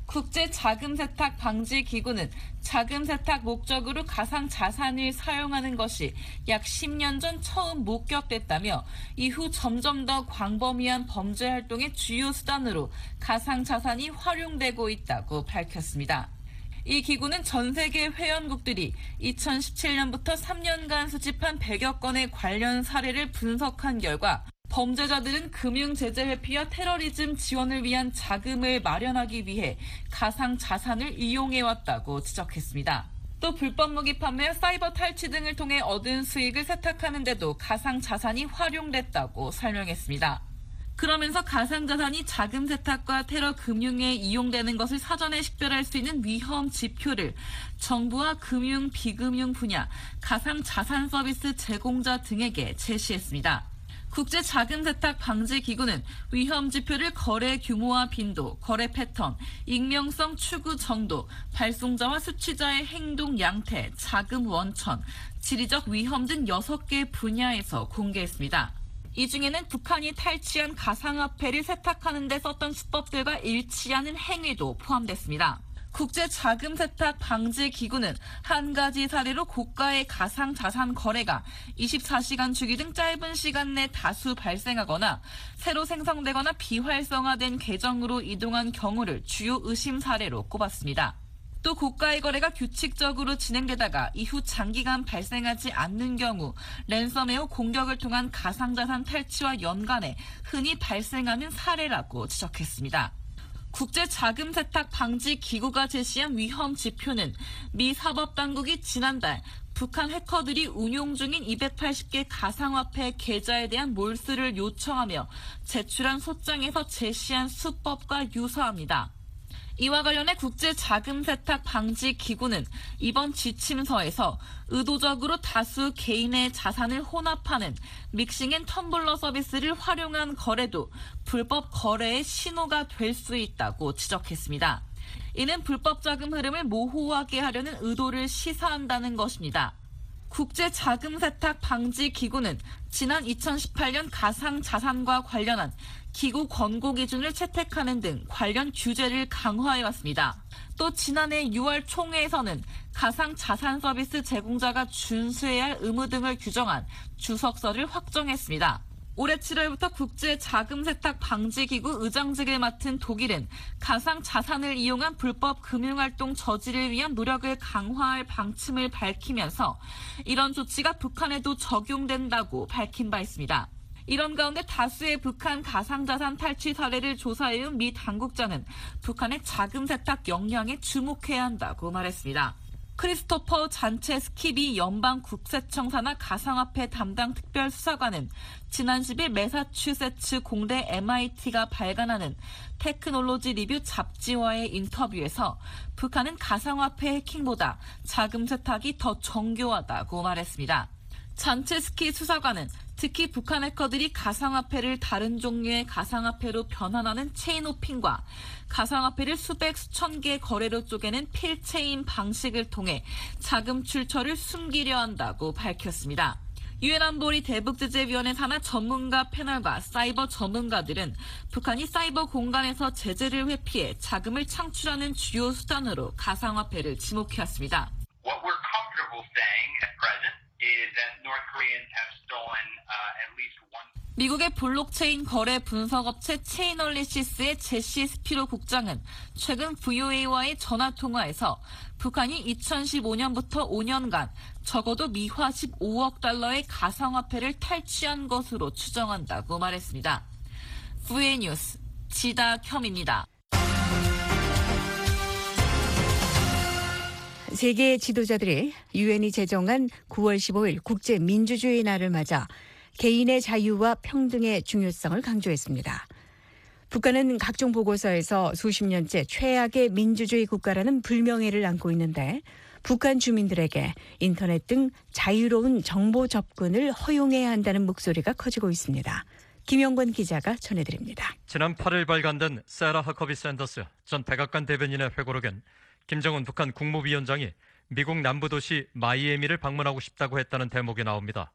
국제자금세탁방지기구는 자금세탁 목적으로 가상자산을 사용하는 것이 약 10년 전 처음 목격됐다며 이후 점점 더 광범위한 범죄 활동의 주요 수단으로 가상자산이 활용되고 있다고 밝혔습니다. 이 기구는 전 세계 회원국들이 2017년부터 3년간 수집한 100여 건의 관련 사례를 분석한 결과 범죄자들은 금융제재 회피와 테러리즘 지원을 위한 자금을 마련하기 위해 가상자산을 이용해왔다고 지적했습니다. 또 불법 무기 판매와 사이버 탈취 등을 통해 얻은 수익을 세탁하는 데도 가상자산이 활용됐다고 설명했습니다. 그러면서 가상자산이 자금 세탁과 테러 금융에 이용되는 것을 사전에 식별할 수 있는 위험 지표를 정부와 금융, 비금융 분야, 가상자산 서비스 제공자 등에게 제시했습니다. 국제자금세탁방지기구는 위험지표를 거래 규모와 빈도, 거래 패턴, 익명성 추구 정도, 발송자와 수취자의 행동 양태, 자금 원천, 지리적 위험 등 6개 분야에서 공개했습니다. 이 중에는 북한이 탈취한 가상화폐를 세탁하는 데 썼던 수법들과 일치하는 행위도 포함됐습니다. 국제자금세탁방지기구는 한 가지 사례로 고가의 가상자산 거래가 24시간 주기 등 짧은 시간 내 다수 발생하거나 새로 생성되거나 비활성화된 계정으로 이동한 경우를 주요 의심 사례로 꼽았습니다. 또 고가의 거래가 규칙적으로 진행되다가 이후 장기간 발생하지 않는 경우 랜섬웨어 공격을 통한 가상자산 탈취와 연관해 흔히 발생하는 사례라고 지적했습니다. 국제자금세탁방지기구가 제시한 위험 지표는 미 사법당국이 지난달 북한 해커들이 운용 중인 280개 가상화폐 계좌에 대한 몰수를 요청하며 제출한 소장에서 제시한 수법과 유사합니다. 이와 관련해 국제자금세탁방지기구는 이번 지침서에서 의도적으로 다수 개인의 자산을 혼합하는 믹싱앤 텀블러 서비스를 활용한 거래도 불법 거래의 신호가 될 수 있다고 지적했습니다. 이는 불법 자금 흐름을 모호하게 하려는 의도를 시사한다는 것입니다. 국제자금세탁방지기구는 지난 2018년 가상자산과 관련한 기구 권고 기준을 채택하는 등 관련 규제를 강화해왔습니다. 또 지난해 6월 총회에서는 가상자산 서비스 제공자가 준수해야 할 의무 등을 규정한 주석서를 확정했습니다. 올해 7월부터 국제자금세탁방지기구 의장직을 맡은 독일은 가상자산을 이용한 불법 금융활동 저지를 위한 노력을 강화할 방침을 밝히면서 이런 조치가 북한에도 적용된다고 밝힌 바 있습니다. 이런 가운데 다수의 북한 가상자산 탈취 사례를 조사해온 미 당국자는 북한의 자금세탁 역량에 주목해야 한다고 말했습니다. 크리스토퍼 잔체스키 미 연방국세청산하 가상화폐 담당 특별수사관은 지난 10일 매사추세츠 공대 MIT가 발간하는 테크놀로지 리뷰 잡지와의 인터뷰에서 북한은 가상화폐 해킹보다 자금 세탁이 더 정교하다고 말했습니다. 잔체스키 수사관은 특히 북한 해커들이 가상화폐를 다른 종류의 가상화폐로 변환하는 체인호핑과 가상화폐를 수백 수천 개 거래로 쪼개는 필체인 방식을 통해 자금 출처를 숨기려 한다고 밝혔습니다. 유엔 안보리 대북제재위원회 산하 전문가 패널과 사이버 전문가들은 북한이 사이버 공간에서 제재를 회피해 자금을 창출하는 주요 수단으로 가상화폐를 지목해왔습니다. What we're comfortable saying at present is that North Koreans have stolen at least one. 미국의 블록체인 거래 분석업체 체이널리시스의 제시 스피로 국장은 최근 VOA와의 전화통화에서 북한이 2015년부터 5년간 적어도 미화 15억 달러의 가상화폐를 탈취한 것으로 추정한다고 말했습니다. VOA 뉴스 지다혐입니다. 세계 지도자들이 유엔이 제정한 9월 15일 국제민주주의 날을 맞아 개인의 자유와 평등의 중요성을 강조했습니다. 북한은 각종 보고서에서 수십 년째 최악의 민주주의 국가라는 불명예를 안고 있는데 북한 주민들에게 인터넷 등 자유로운 정보 접근을 허용해야 한다는 목소리가 커지고 있습니다. 김영권 기자가 전해드립니다. 지난 8일 발간된 세라 하커비 샌더스 전 백악관 대변인의 회고록엔 김정은 북한 국무위원장이 미국 남부도시 마이애미를 방문하고 싶다고 했다는 대목이 나옵니다.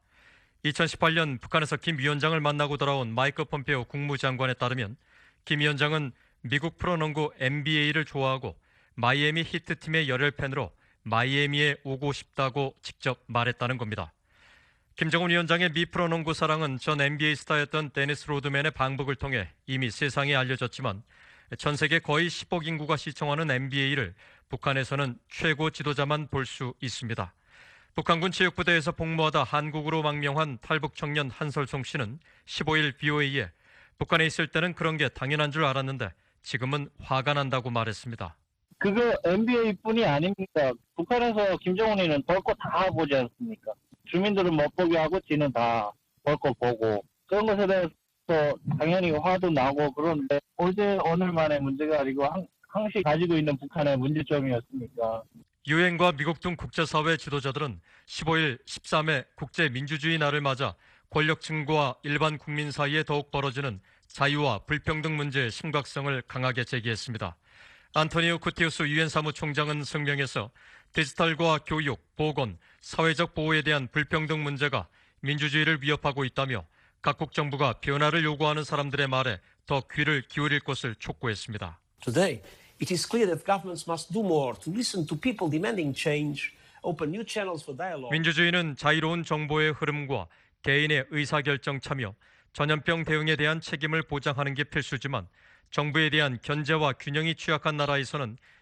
2018년 북한에서 김 위원장을 만나고 돌아온 마이크 폼페오 국무장관에 따르면 김 위원장은 미국 프로농구 NBA를 좋아하고 마이애미 히트팀의 열혈 팬으로 마이애미에 오고 싶다고 직접 말했다는 겁니다. 김정은 위원장의 미 프로농구 사랑은 전 NBA 스타였던 데니스 로드맨의 방북을 통해 이미 세상에 알려졌지만 전 세계 거의 10억 인구가 시청하는 NBA를 북한에서는 최고 지도자만 볼 수 있습니다. 북한군 체육부대에서 복무하다 한국으로 망명한 탈북 청년 한설송 씨는 15일 VOA에 북한에 있을 때는 그런 게 당연한 줄 알았는데 지금은 화가 난다고 말했습니다. 그거 NBA뿐이 아닙니다. 북한에서 김정은이는 볼 거 다 보지 않습니까? 주민들은 못 보게 하고 지는 다 볼 거 보고 그런 것에 대해서 당연히 화도 나고 그런데 어제 오늘만의 문제가 아니고 항시 가지고 있는 북한의 문제점이었으니까. 유엔과 미국 등 국제사회 지도자들은 15일 13회 국제민주주의 날을 맞아 권력층과 일반 국민 사이에 더욱 벌어지는 자유와 불평등 문제의 심각성을 강하게 제기했습니다. 안토니오 구테우스 유엔 사무총장은 성명에서 디지털과 교육, 보건, 사회적 보호에 대한 불평등 문제가 민주주의를 위협하고 있다며 각국 정부가 변화를 요구하는 사람들의 말에 더 귀를 기울일 것을 촉구했습니다. Today, it is clear that governments must do more to listen to people demanding change, open new channels for dialogue. 민주주의는 자유로운 정보의 흐름과 개인의 의사결정 참여, 전염병 대응에 대한 책임을 보장하는 게 필수지만 정부에 대한 견제와 균형이 취약한 나라에서는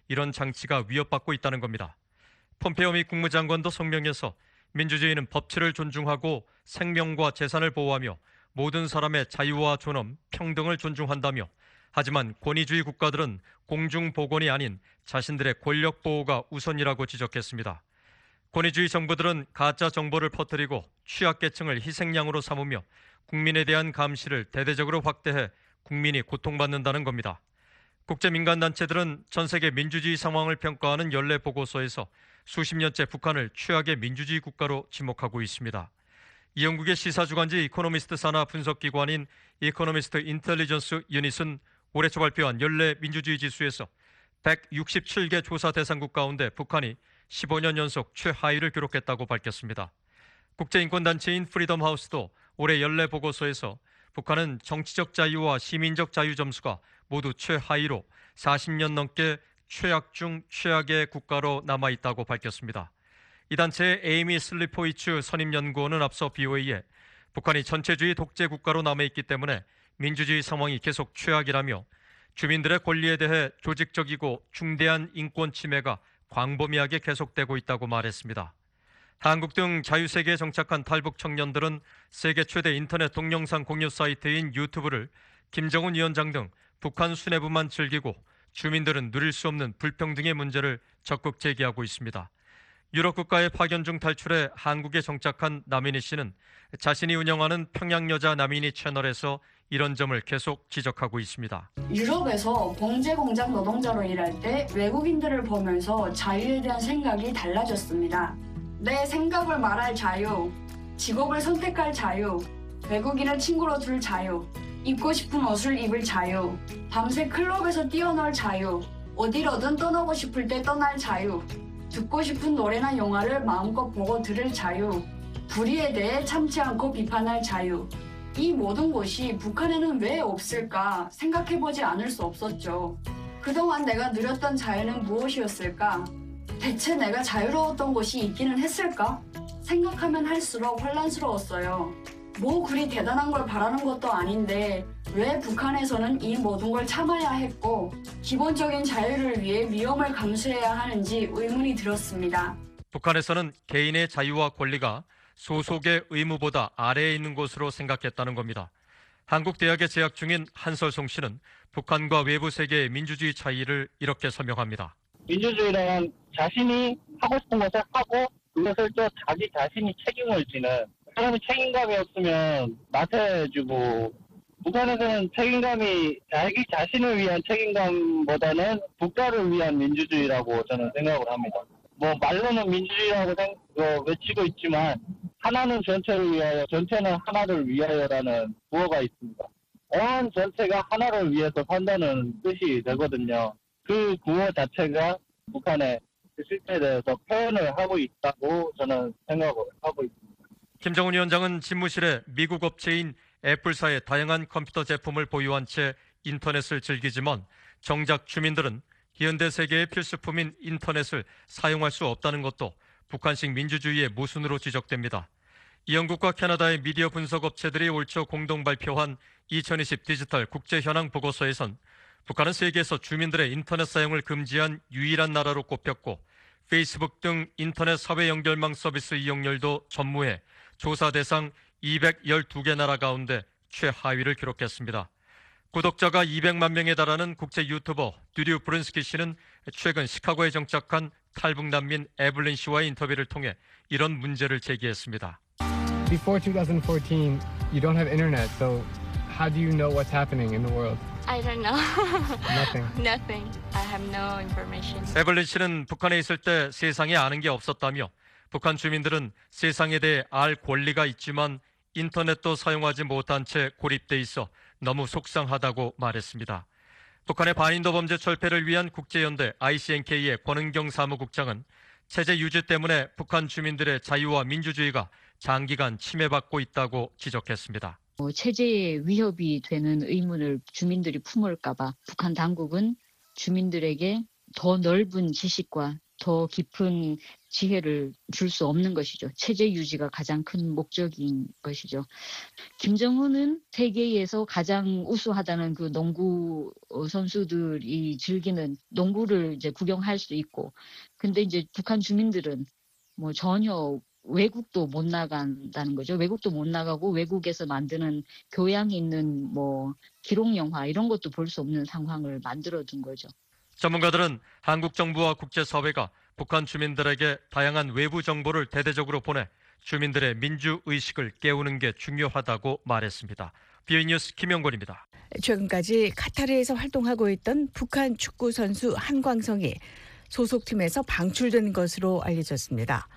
이런 장치가 위협받고 있다는 겁니다. 폼페이오 미 국무장관도 성명에서 민주주의는 법치를 존중하고 생명과 재산을 보호하며 모든 사람의 자유와 존엄, 평등을 존중한다며 하지만 권위주의 국가들은 공중보건이 아닌 자신들의 권력 보호가 우선이라고 지적했습니다. 권위주의 정부들은 가짜 정보를 퍼뜨리고 취약계층을 희생양으로 삼으며 국민에 대한 감시를 대대적으로 확대해 국민이 고통받는다는 겁니다. 국제민간단체들은 전 세계 민주주의 상황을 평가하는 연례 보고서에서 수십 년째 북한을 최악의 민주주의 국가로 지목하고 있습니다. 이 영국의 시사주간지 이코노미스트 산하 분석기관인 이코노미스트 인텔리전스 유닛은 올해 초 발표한 연례 민주주의 지수에서 167개 조사 대상국 가운데 북한이 15년 연속 최하위를 기록했다고 밝혔습니다. 국제인권단체인 프리덤 하우스도 올해 연례 보고서에서 북한은 정치적 자유와 시민적 자유 점수가 모두 최하위로 40년 넘게 최악 중 최악의 국가로 남아있다고 밝혔습니다. 이 단체의 에이미 슬리포이츠 선임연구원은 앞서 BOA에 북한이 전체주의 독재 국가로 남아있기 때문에 민주주의 상황이 계속 최악이라며 주민들의 권리에 대해 조직적이고 중대한 인권 침해가 광범위하게 계속되고 있다고 말했습니다. 한국 등 자유세계에 정착한 탈북 청년들은 세계 최대 인터넷 동영상 공유 사이트인 유튜브를 김정은 위원장 등 북한 수뇌부만 즐기고 주민들은 누릴 수 없는 불평등의 문제를 적극 제기하고 있습니다. 유럽 국가의 파견 중 탈출해 한국에 정착한 남인희 씨는 자신이 운영하는 평양여자 남인희 채널에서 이런 점을 계속 지적하고 있습니다. 유럽에서 봉제공장 노동자로 일할 때 외국인들을 보면서 자유에 대한 생각이 달라졌습니다. 내 생각을 말할 자유, 직업을 선택할 자유, 외국인을 친구로 둘 자유, 입고 싶은 옷을 입을 자유, 밤새 클럽에서 뛰어놀 자유, 어디로든 떠나고 싶을 때 떠날 자유, 듣고 싶은 노래나 영화를 마음껏 보고 들을 자유, 불의에 대해 참지 않고 비판할 자유. 이 모든 것이 북한에는 왜 없을까 생각해보지 않을 수 없었죠. 그동안 내가 누렸던 자유는 무엇이었을까? 대체 내가 자유로웠던 것이 있기는 했을까? 생각하면 할수록 혼란스러웠어요. 뭐 그리 대단한 걸 바라는 것도 아닌데 왜 북한에서는 이 모든 걸 참아야 했고 기본적인 자유를 위해 위험을 감수해야 하는지 의문이 들었습니다. 북한에서는 개인의 자유와 권리가 소속의 의무보다 아래에 있는 것으로 생각했다는 겁니다. 한국 대학에 재학 중인 한설송 씨는 북한과 외부 세계의 민주주의 차이를 이렇게 설명합니다. 민주주의란 자신이 하고 싶은 것을 하고 그것을 또 자기 자신이 책임을 지는, 사람이 책임감이 없으면 나태해지고, 북한에서는 책임감이 자기 자신을 위한 책임감보다는 국가를 위한 민주주의라고 저는 생각을 합니다. 뭐 말로는 민주주의라고 외치고 있지만 하나는 전체를 위하여, 전체는 하나를 위하여라는 구호가 있습니다. 온 전체가 하나를 위해서 산다는 뜻이 되거든요. 그 구호 자체가 북한의 실체에 대해서 표현을 하고 있다고 저는 생각을 하고 있습니다. 김정은 위원장은 집무실에 미국 업체인 애플사의 다양한 컴퓨터 제품을 보유한 채 인터넷을 즐기지만 정작 주민들은 현대 세계의 필수품인 인터넷을 사용할 수 없다는 것도 북한식 민주주의의 모순으로 지적됩니다. 영국과 캐나다의 미디어 분석 업체들이 올 초 공동 발표한 2020 디지털 국제 현황 보고서에선 북한은 세계에서 주민들의 인터넷 사용을 금지한 유일한 나라로 꼽혔고 페이스북 등 인터넷 사회 연결망 서비스 이용률도 전무해 조사 대상 212개 나라 가운데 최하위를 기록했습니다. 구독자가 200만 명에 달하는 국제 유튜버 드류 브른스키 씨는 최근 시카고에 정착한 탈북 난민 에블린 씨와의 인터뷰를 통해 이런 문제를 제기했습니다. Before 2014, you don't have internet, so how do you know what's happening in the world? I don't know. Nothing. Nothing. I have no information. 에블린 씨는 북한에 있을 때 세상에 아는 게 없었다며 북한 주민들은 세상에 대해 알 권리가 있지만 인터넷도 사용하지 못한 채 고립돼 있어 너무 속상하다고 말했습니다. 북한의 반인도 범죄 철폐를 위한 국제연대 ICNK의 권은경 사무국장은 체제 유지 때문에 북한 주민들의 자유와 민주주의가 장기간 침해받고 있다고 지적했습니다. 체제에 위협이 되는 의문을 주민들이 품을까 봐 북한 당국은 주민들에게 더 넓은 지식과 더 깊은 지혜를 줄 수 없는 것이죠. 체제 유지가 가장 큰 목적인 것이죠. 김정은은 세계에서 가장 우수하다는 그 농구 선수들이 즐기는 농구를 이제 구경할 수 있고, 근데 이제 북한 주민들은 뭐 전혀 외국도 못 나간다는 거죠. 외국도 못 나가고 외국에서 만드는 교양이 있는 뭐 기록 영화 이런 것도 볼 수 없는 상황을 만들어둔 거죠. 전문가들은 한국 정부와 국제사회가 북한 주민들에게 다양한 외부 정보를 대대적으로 보내 주민들의 민주의식을 깨우는 게 중요하다고 말했습니다. BOE 뉴스 김영권입니다. 최근까지 카타르에서 활동하고 있던 북한 축구 선수 한광성이 소속팀에서 방출된 것으로 알려졌습니다.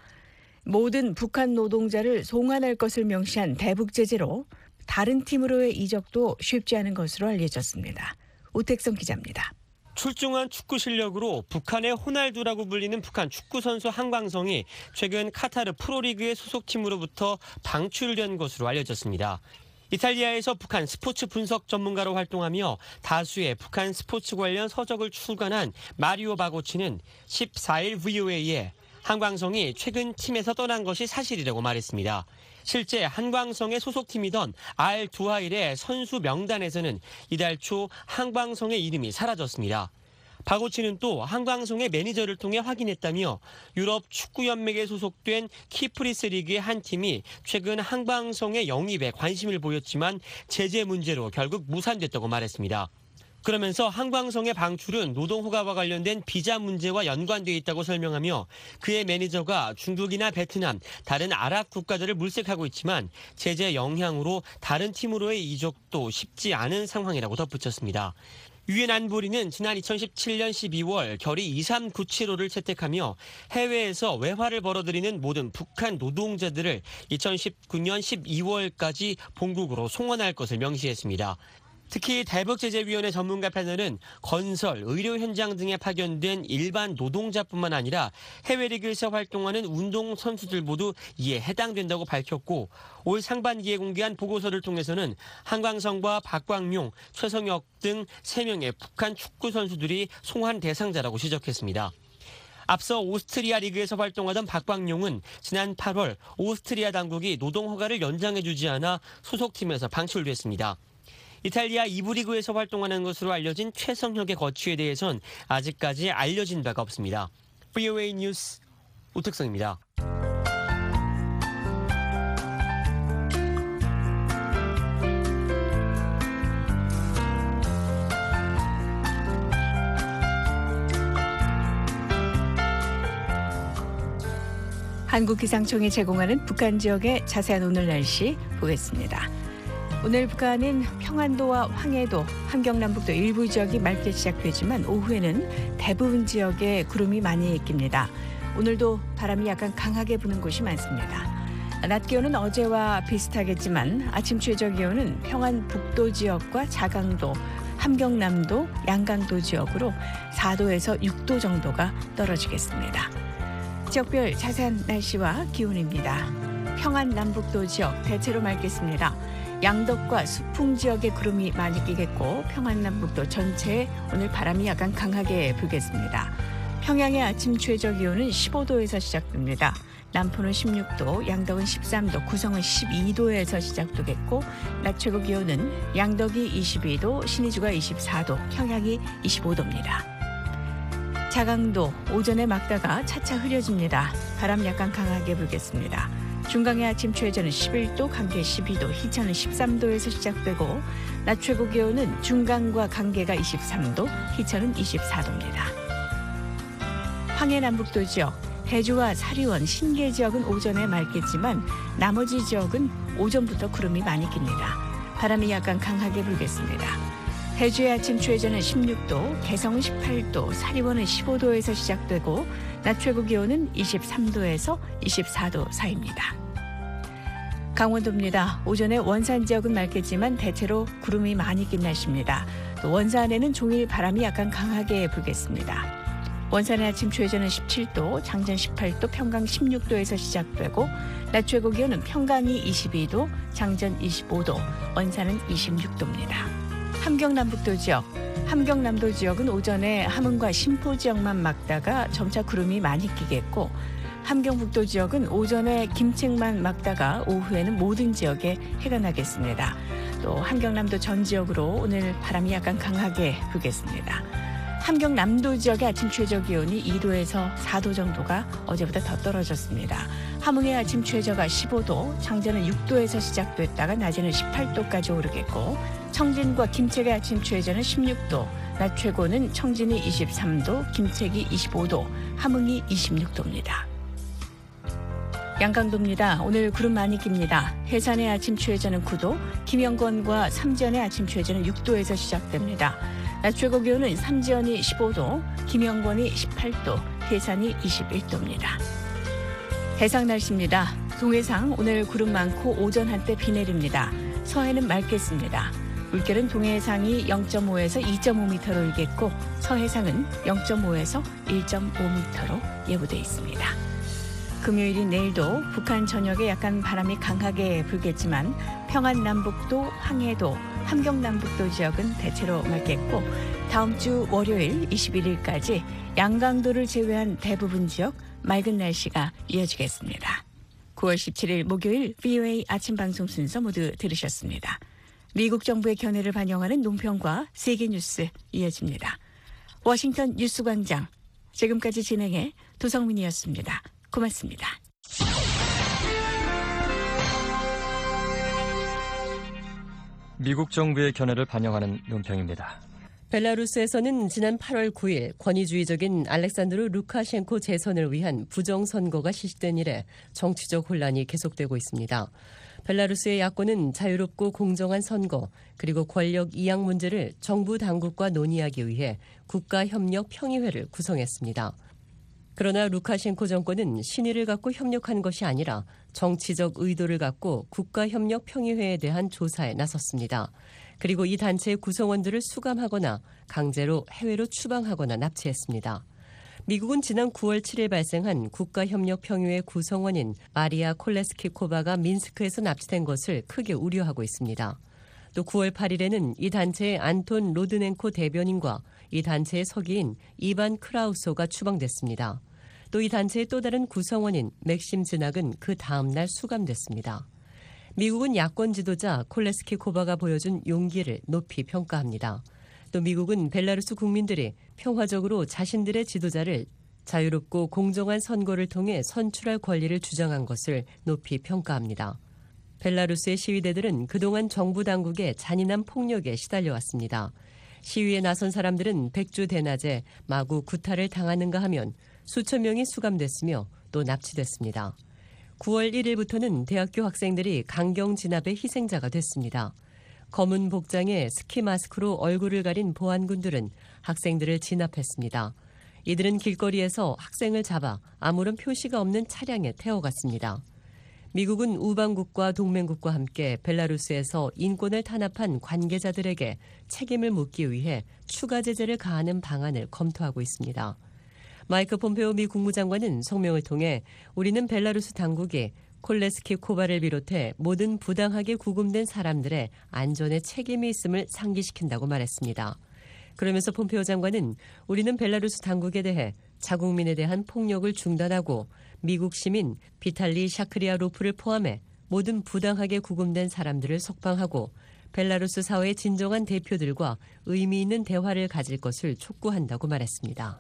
모든 북한 노동자를 송환할 것을 명시한 대북 제재로 다른 팀으로의 이적도 쉽지 않은 것으로 알려졌습니다. 오택성 기자입니다. 출중한 축구 실력으로 북한의 호날두라고 불리는 북한 축구 선수 한광성이 최근 카타르 프로리그의 소속팀으로부터 방출된 것으로 알려졌습니다. 이탈리아에서 북한 스포츠 분석 전문가로 활동하며 다수의 북한 스포츠 관련 서적을 출간한 마리오 바고치는 14일 VOA에 한광성이 최근 팀에서 떠난 것이 사실이라고 말했습니다. 실제 한광성의 소속팀이던 알-두하일의 선수 명단에서는 이달 초 한광성의 이름이 사라졌습니다. 바고치는 또 한광성의 매니저를 통해 확인했다며 유럽 축구연맹에 소속된 키프리스 리그의 한 팀이 최근 한광성의 영입에 관심을 보였지만 제재 문제로 결국 무산됐다고 말했습니다. 그러면서 한광성의 방출은 노동허가와 관련된 비자 문제와 연관돼 있다고 설명하며 그의 매니저가 중국이나 베트남, 다른 아랍 국가들을 물색하고 있지만 제재 영향으로 다른 팀으로의 이적도 쉽지 않은 상황이라고 덧붙였습니다. 유엔 안보리는 지난 2017년 12월 결의 2397호를 채택하며 해외에서 외화를 벌어들이는 모든 북한 노동자들을 2019년 12월까지 본국으로 송환할 것을 명시했습니다. 특히 대북제재위원회 전문가 패널은 건설, 의료 현장 등에 파견된 일반 노동자뿐만 아니라 해외 리그에서 활동하는 운동 선수들 모두 이에 해당된다고 밝혔고 올 상반기에 공개한 보고서를 통해서는 한광성과 박광용, 최성혁 등 3명의 북한 축구 선수들이 송환 대상자라고 지적했습니다. 앞서 오스트리아 리그에서 활동하던 박광용은 지난 8월 오스트리아 당국이 노동허가를 연장해주지 않아 소속팀에서 방출됐습니다. 이탈리아 2부 리그에서 활동하는 것으로 알려진 최성혁의 거취에 대해선 아직까지 알려진 바가 없습니다. VOA 뉴스 오택성입니다. 한국기상청이 제공하는 북한 지역의 자세한 오늘 날씨 보겠습니다. 오늘 북한은 평안도와 황해도, 함경남북도 일부 지역이 맑게 시작되지만 오후에는 대부분 지역에 구름이 많이 낍니다. 오늘도 바람이 약간 강하게 부는 곳이 많습니다. 낮 기온은 어제와 비슷하겠지만 아침 최저 기온은 평안북도 지역과 자강도, 함경남도, 양강도 지역으로 4도에서 6도 정도가 떨어지겠습니다. 지역별 자세한 날씨와 기온입니다. 평안남북도 지역 대체로 맑겠습니다. 양덕과 수풍 지역에 구름이 많이 끼겠고 평안남북도 전체에 오늘 바람이 약간 강하게 불겠습니다. 평양의 아침 최저 기온은 15도에서 시작됩니다. 남포는 16도, 양덕은 13도, 구성은 12도에서 시작되겠고 낮 최고 기온은 양덕이 22도, 신의주가 24도, 평양이 25도입니다. 자강도 오전에 막다가 차차 흐려집니다. 바람 약간 강하게 불겠습니다. 중강의 아침 최저는 11도, 강계 12도, 희천은 13도에서 시작되고 낮 최고 기온은 중강과 강계가 23도, 희천은 24도입니다. 황해남북도 지역, 해주와 사리원, 신계 지역은 오전에 맑겠지만 나머지 지역은 오전부터 구름이 많이 낍니다. 바람이 약간 강하게 불겠습니다. 해주의 아침 최저는 16도, 개성은 18도, 사리원은 15도에서 시작되고 낮 최고 기온은 23도에서 24도 사이입니다. 강원도입니다. 오전에 원산 지역은 맑겠지만 대체로 구름이 많이 낀 날씨입니다. 또 원산에는 종일 바람이 약간 강하게 불겠습니다. 원산의 아침 최저는 17도, 장전 18도, 평강 16도에서 시작되고 낮 최고 기온은 평강이 22도, 장전 25도, 원산은 26도입니다. 함경남북도 지역, 함경남도 지역은 오전에 함흥과 신포 지역만 막다가 점차 구름이 많이 끼겠고 함경북도 지역은 오전에 김책만 막다가 오후에는 모든 지역에 해가 나겠습니다. 또 함경남도 전 지역으로 오늘 바람이 약간 강하게 불겠습니다. 함경남도 지역의 아침 최저 기온이 2도에서 4도 정도가 어제보다 더 떨어졌습니다. 함흥의 아침 최저가 15도, 장전은 6도에서 시작됐다가 낮에는 18도까지 오르겠고 청진과 김책의 아침 최저는 16도, 낮 최고는 청진이 23도, 김책이 25도, 함흥이 26도입니다. 양강도입니다. 오늘 구름 많이 낍니다. 해산의 아침 최저는 9도, 김영권과 삼지연의 아침 최저는 6도에서 시작됩니다. 낮 최고 기온은 삼지연이 15도, 김영권이 18도, 해산이 21도입니다. 해상 날씨입니다. 동해상 오늘 구름 많고 오전 한때 비 내립니다. 서해는 맑겠습니다. 물결은 동해상이 0.5에서 2.5m로 일겠고 서해상은 0.5에서 1.5m로 예보돼 있습니다. 금요일인 내일도 북한 전역에 약간 바람이 강하게 불겠지만 평안 남북도, 항해도, 함경남북도 지역은 대체로 맑겠고 다음 주 월요일 21일까지 양강도를 제외한 대부분 지역 맑은 날씨가 이어지겠습니다. 9월 17일 목요일 VOA 아침 방송 순서 모두 들으셨습니다. 미국 정부의 견해를 반영하는 논평과 세계 뉴스 이어집니다. 워싱턴 뉴스광장 지금까지 진행해 도성민이었습니다. 고맙습니다. 미국 정부의 견해를 반영하는 논평입니다. 벨라루스에서는 지난 8월 9일 권위주의적인 알렉산드르 루카셴코 재선을 위한 부정선거가 실시된 이래 정치적 혼란이 계속되고 있습니다. 벨라루스의 야권은 자유롭고 공정한 선거 그리고 권력 이양 문제를 정부 당국과 논의하기 위해 국가협력평의회를 구성했습니다. 그러나 루카셴코 정권은 신의를 갖고 협력한 것이 아니라 정치적 의도를 갖고 국가협력평의회에 대한 조사에 나섰습니다. 그리고 이 단체의 구성원들을 수감하거나 강제로 해외로 추방하거나 납치했습니다. 미국은 지난 9월 7일 발생한 국가협력평의회 구성원인 마리아 콜레스키코바가 민스크에서 납치된 것을 크게 우려하고 있습니다. 또 9월 8일에는 이 단체의 안톤 로드넨코 대변인과 이 단체의 서기인 이반 크라우소가 추방됐습니다. 또 이 단체의 또 다른 구성원인 맥심 즈낙은 그 다음 날 수감됐습니다. 미국은 야권 지도자 콜레스키코바가 보여준 용기를 높이 평가합니다. 또 미국은 벨라루스 국민들이 평화적으로 자신들의 지도자를 자유롭고 공정한 선거를 통해 선출할 권리를 주장한 것을 높이 평가합니다. 벨라루스의 시위대들은 그동안 정부 당국의 잔인한 폭력에 시달려왔습니다. 시위에 나선 사람들은 백주 대낮에 마구 구타를 당하는가 하면 수천 명이 수감됐으며 또 납치됐습니다. 9월 1일부터는 대학교 학생들이 강경 진압의 희생자가 됐습니다. 검은 복장에 스키 마스크로 얼굴을 가린 보안군들은 학생들을 진압했습니다. 이들은 길거리에서 학생을 잡아 아무런 표시가 없는 차량에 태워갔습니다. 미국은 우방국과 동맹국과 함께 벨라루스에서 인권을 탄압한 관계자들에게 책임을 묻기 위해 추가 제재를 가하는 방안을 검토하고 있습니다. 마이크 폼페오 미 국무장관은 성명을 통해 우리는 벨라루스 당국이 콜레스키코바를 비롯해 모든 부당하게 구금된 사람들의 안전에 책임이 있음을 상기시킨다고 말했습니다. 그러면서 폼페오 장관은 우리는 벨라루스 당국에 대해 자국민에 대한 폭력을 중단하고 미국 시민 비탈리 샤크리아로프를 포함해 모든 부당하게 구금된 사람들을 석방하고 벨라루스 사회의 진정한 대표들과 의미 있는 대화를 가질 것을 촉구한다고 말했습니다.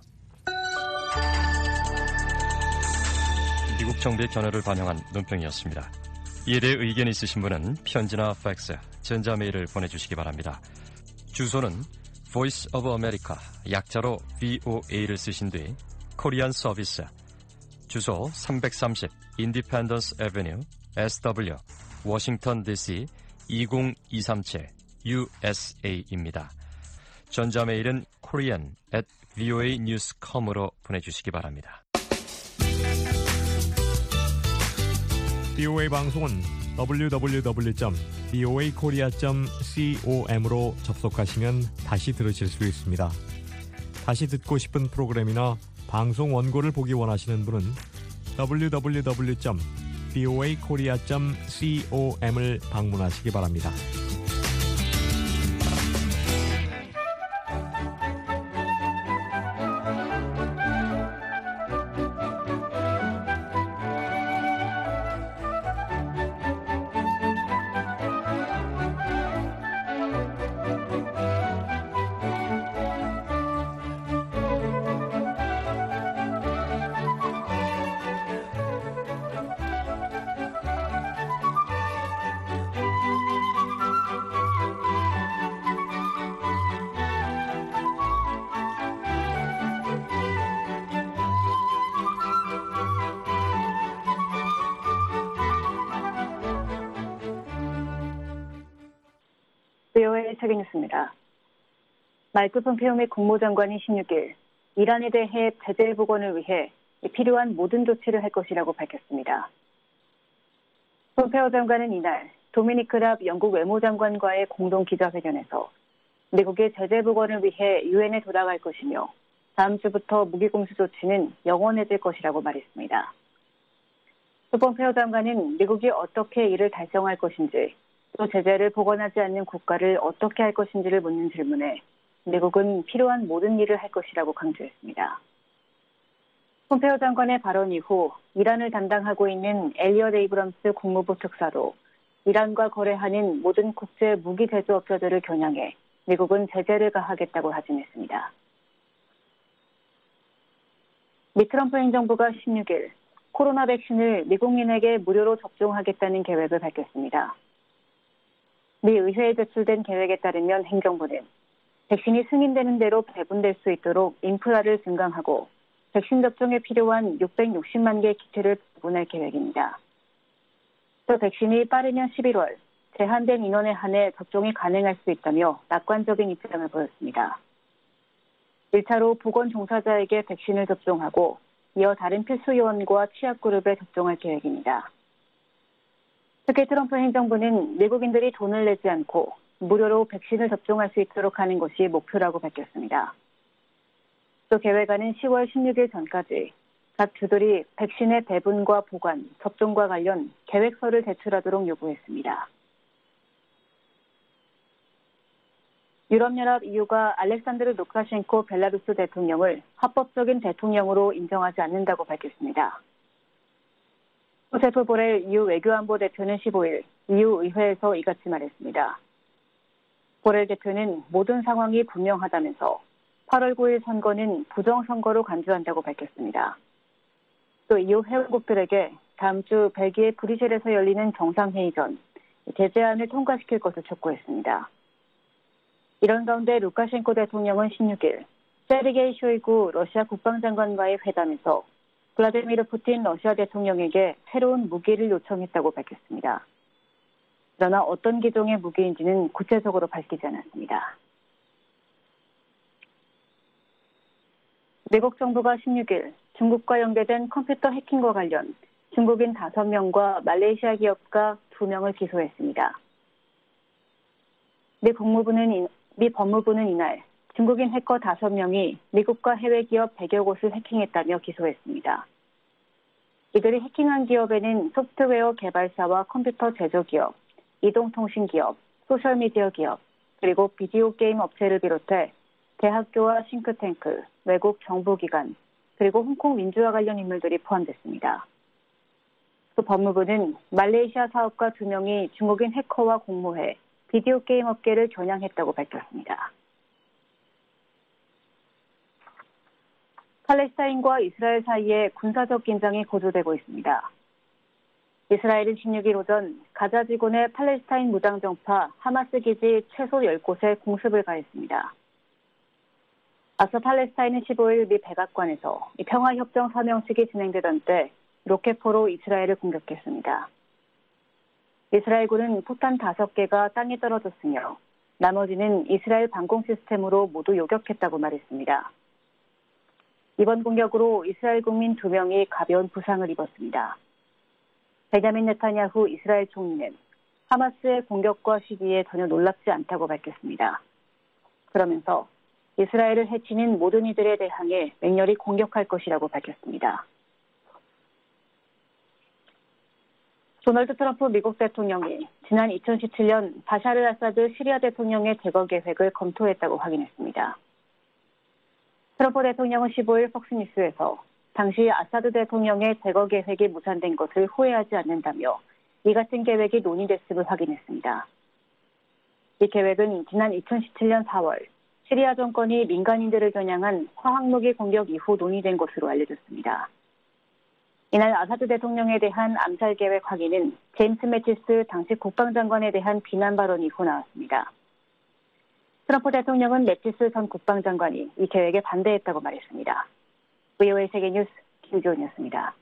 미국 정부의 견해를 반영한 논평이었습니다. 이에 대해 의견이 있으신 분은 편지나 팩스, 전자메일을 보내주시기 바랍니다. 주소는 Voice of America, 약자로 VOA를 쓰신 뒤 코리안 서비스, 주소 330 Independence Avenue, SW, 워싱턴 DC 20237 USA입니다. 전자메일은 korean@voanews.com으로 보내주시기 바랍니다. VOA 방송은 www.voakorea.com으로 접속하시면 다시 들으실 수 있습니다. 다시 듣고 싶은 프로그램이나 방송 원고를 보기 원하시는 분은 www.voakorea.com을 방문하시기 바랍니다. 위오의 세계뉴스입니다. 마이크 폼페오 미 국무장관이 16일 이란에 대해 제재 복원을 위해 필요한 모든 조치를 할 것이라고 밝혔습니다. 폼페오 장관은 이날 도미니크 랍 영국 외무장관과의 공동 기자회견에서 미국의 제재 복원을 위해 유엔에 돌아갈 것이며 다음 주부터 무기 공수 조치는 영원해질 것이라고 말했습니다. 폼페오 장관은 미국이 어떻게 이를 달성할 것인지 또 제재를 복원하지 않는 국가를 어떻게 할 것인지를 묻는 질문에 미국은 필요한 모든 일을 할 것이라고 강조했습니다. 폼페오 장관의 발언 이후 이란을 담당하고 있는 엘리엇 에이브럼스 국무부 특사도 이란과 거래하는 모든 국제 무기 제조업자들을 겨냥해 미국은 제재를 가하겠다고 다짐했습니다. 미 트럼프 행정부가 16일 코로나 백신을 미국민에게 무료로 접종하겠다는 계획을 밝혔습니다. 미 의회에 제출된 계획에 따르면 행정부는 백신이 승인되는 대로 배분될 수 있도록 인프라를 증강하고 백신 접종에 필요한 660만 개 키트를 배분할 계획입니다. 또 백신이 빠르면 11월, 제한된 인원에 한해 접종이 가능할 수 있다며 낙관적인 입장을 보였습니다. 1차로 보건 종사자에게 백신을 접종하고 이어 다른 필수 요원과 취약그룹에 접종할 계획입니다. 특히 트럼프 행정부는 미국인들이 돈을 내지 않고 무료로 백신을 접종할 수 있도록 하는 것이 목표라고 밝혔습니다. 또 계획안은 10월 16일 전까지 각 주들이 백신의 배분과 보관, 접종과 관련 계획서를 제출하도록 요구했습니다. 유럽연합 EU가 알렉산드르 루카셴코 벨라루스 대통령을 합법적인 대통령으로 인정하지 않는다고 밝혔습니다. 호세프 보렐 EU 외교안보 대표는 15일 EU 의회에서 이같이 말했습니다. 보렐 대표는 모든 상황이 분명하다면서 8월 9일 선거는 부정선거로 간주한다고 밝혔습니다. 또 EU 회원국들에게 다음 주 벨기에 브뤼셀에서 열리는 정상회의 전 제재안을 통과시킬 것을 촉구했습니다. 이런 가운데 루카셴코 대통령은 16일 세르게이 쇼이구 러시아 국방장관과의 회담에서 블라디미르 푸틴 러시아 대통령에게 새로운 무기를 요청했다고 밝혔습니다. 그러나 어떤 기종의 무기인지는 구체적으로 밝히지 않았습니다. 미국 정부가 16일 중국과 연계된 컴퓨터 해킹과 관련 중국인 5명과 말레이시아 기업가 2명을 기소했습니다. 미 법무부는 이날 중국인 해커 5명이 미국과 해외 기업 100여 곳을 해킹했다며 기소했습니다. 이들이 해킹한 기업에는 소프트웨어 개발사와 컴퓨터 제조기업, 이동통신기업, 소셜미디어 기업, 그리고 비디오 게임 업체를 비롯해 대학교와 싱크탱크, 외국 정부기관, 그리고 홍콩 민주화 관련 인물들이 포함됐습니다. 또 법무부는 말레이시아 사업가 2명이 중국인 해커와 공모해 비디오 게임 업계를 겨냥했다고 밝혔습니다. 팔레스타인과 이스라엘 사이에 군사적 긴장이 고조되고 있습니다. 이스라엘은 16일 오전 가자 지구내 팔레스타인 무장정파 하마스 기지 최소 10곳에 공습을 가했습니다. 앞서 팔레스타인은 15일 미 백악관에서 평화협정 서명식이 진행되던 때 로켓포로 이스라엘을 공격했습니다. 이스라엘군은 포탄 5개가 땅에 떨어졌으며 나머지는 이스라엘 방공 시스템으로 모두 요격했다고 말했습니다. 이번 공격으로 이스라엘 국민 2명이 가벼운 부상을 입었습니다. 베냐민 네타냐후 이스라엘 총리는 하마스의 공격과 시기에 전혀 놀랍지 않다고 밝혔습니다. 그러면서 이스라엘을 해치는 모든 이들에 대항해 맹렬히 공격할 것이라고 밝혔습니다. 도널드 트럼프 미국 대통령이 지난 2017년 바샤르 아사드 시리아 대통령의 대거 계획을 검토했다고 확인했습니다. 트럼프 대통령은 15일 폭스뉴스에서 당시 아사드 대통령의 대거 계획이 무산된 것을 후회하지 않는다며 이 같은 계획이 논의됐음을 확인했습니다. 이 계획은 지난 2017년 4월 시리아 정권이 민간인들을 겨냥한 화학무기 공격 이후 논의된 것으로 알려졌습니다. 이날 아사드 대통령에 대한 암살 계획 확인은 제임스 매티스 당시 국방장관에 대한 비난 발언 이후 나왔습니다. 트럼프 대통령은 매티스 전 국방장관이 이 계획에 반대했다고 말했습니다. VOA 세계뉴스 김지훈이었습니다.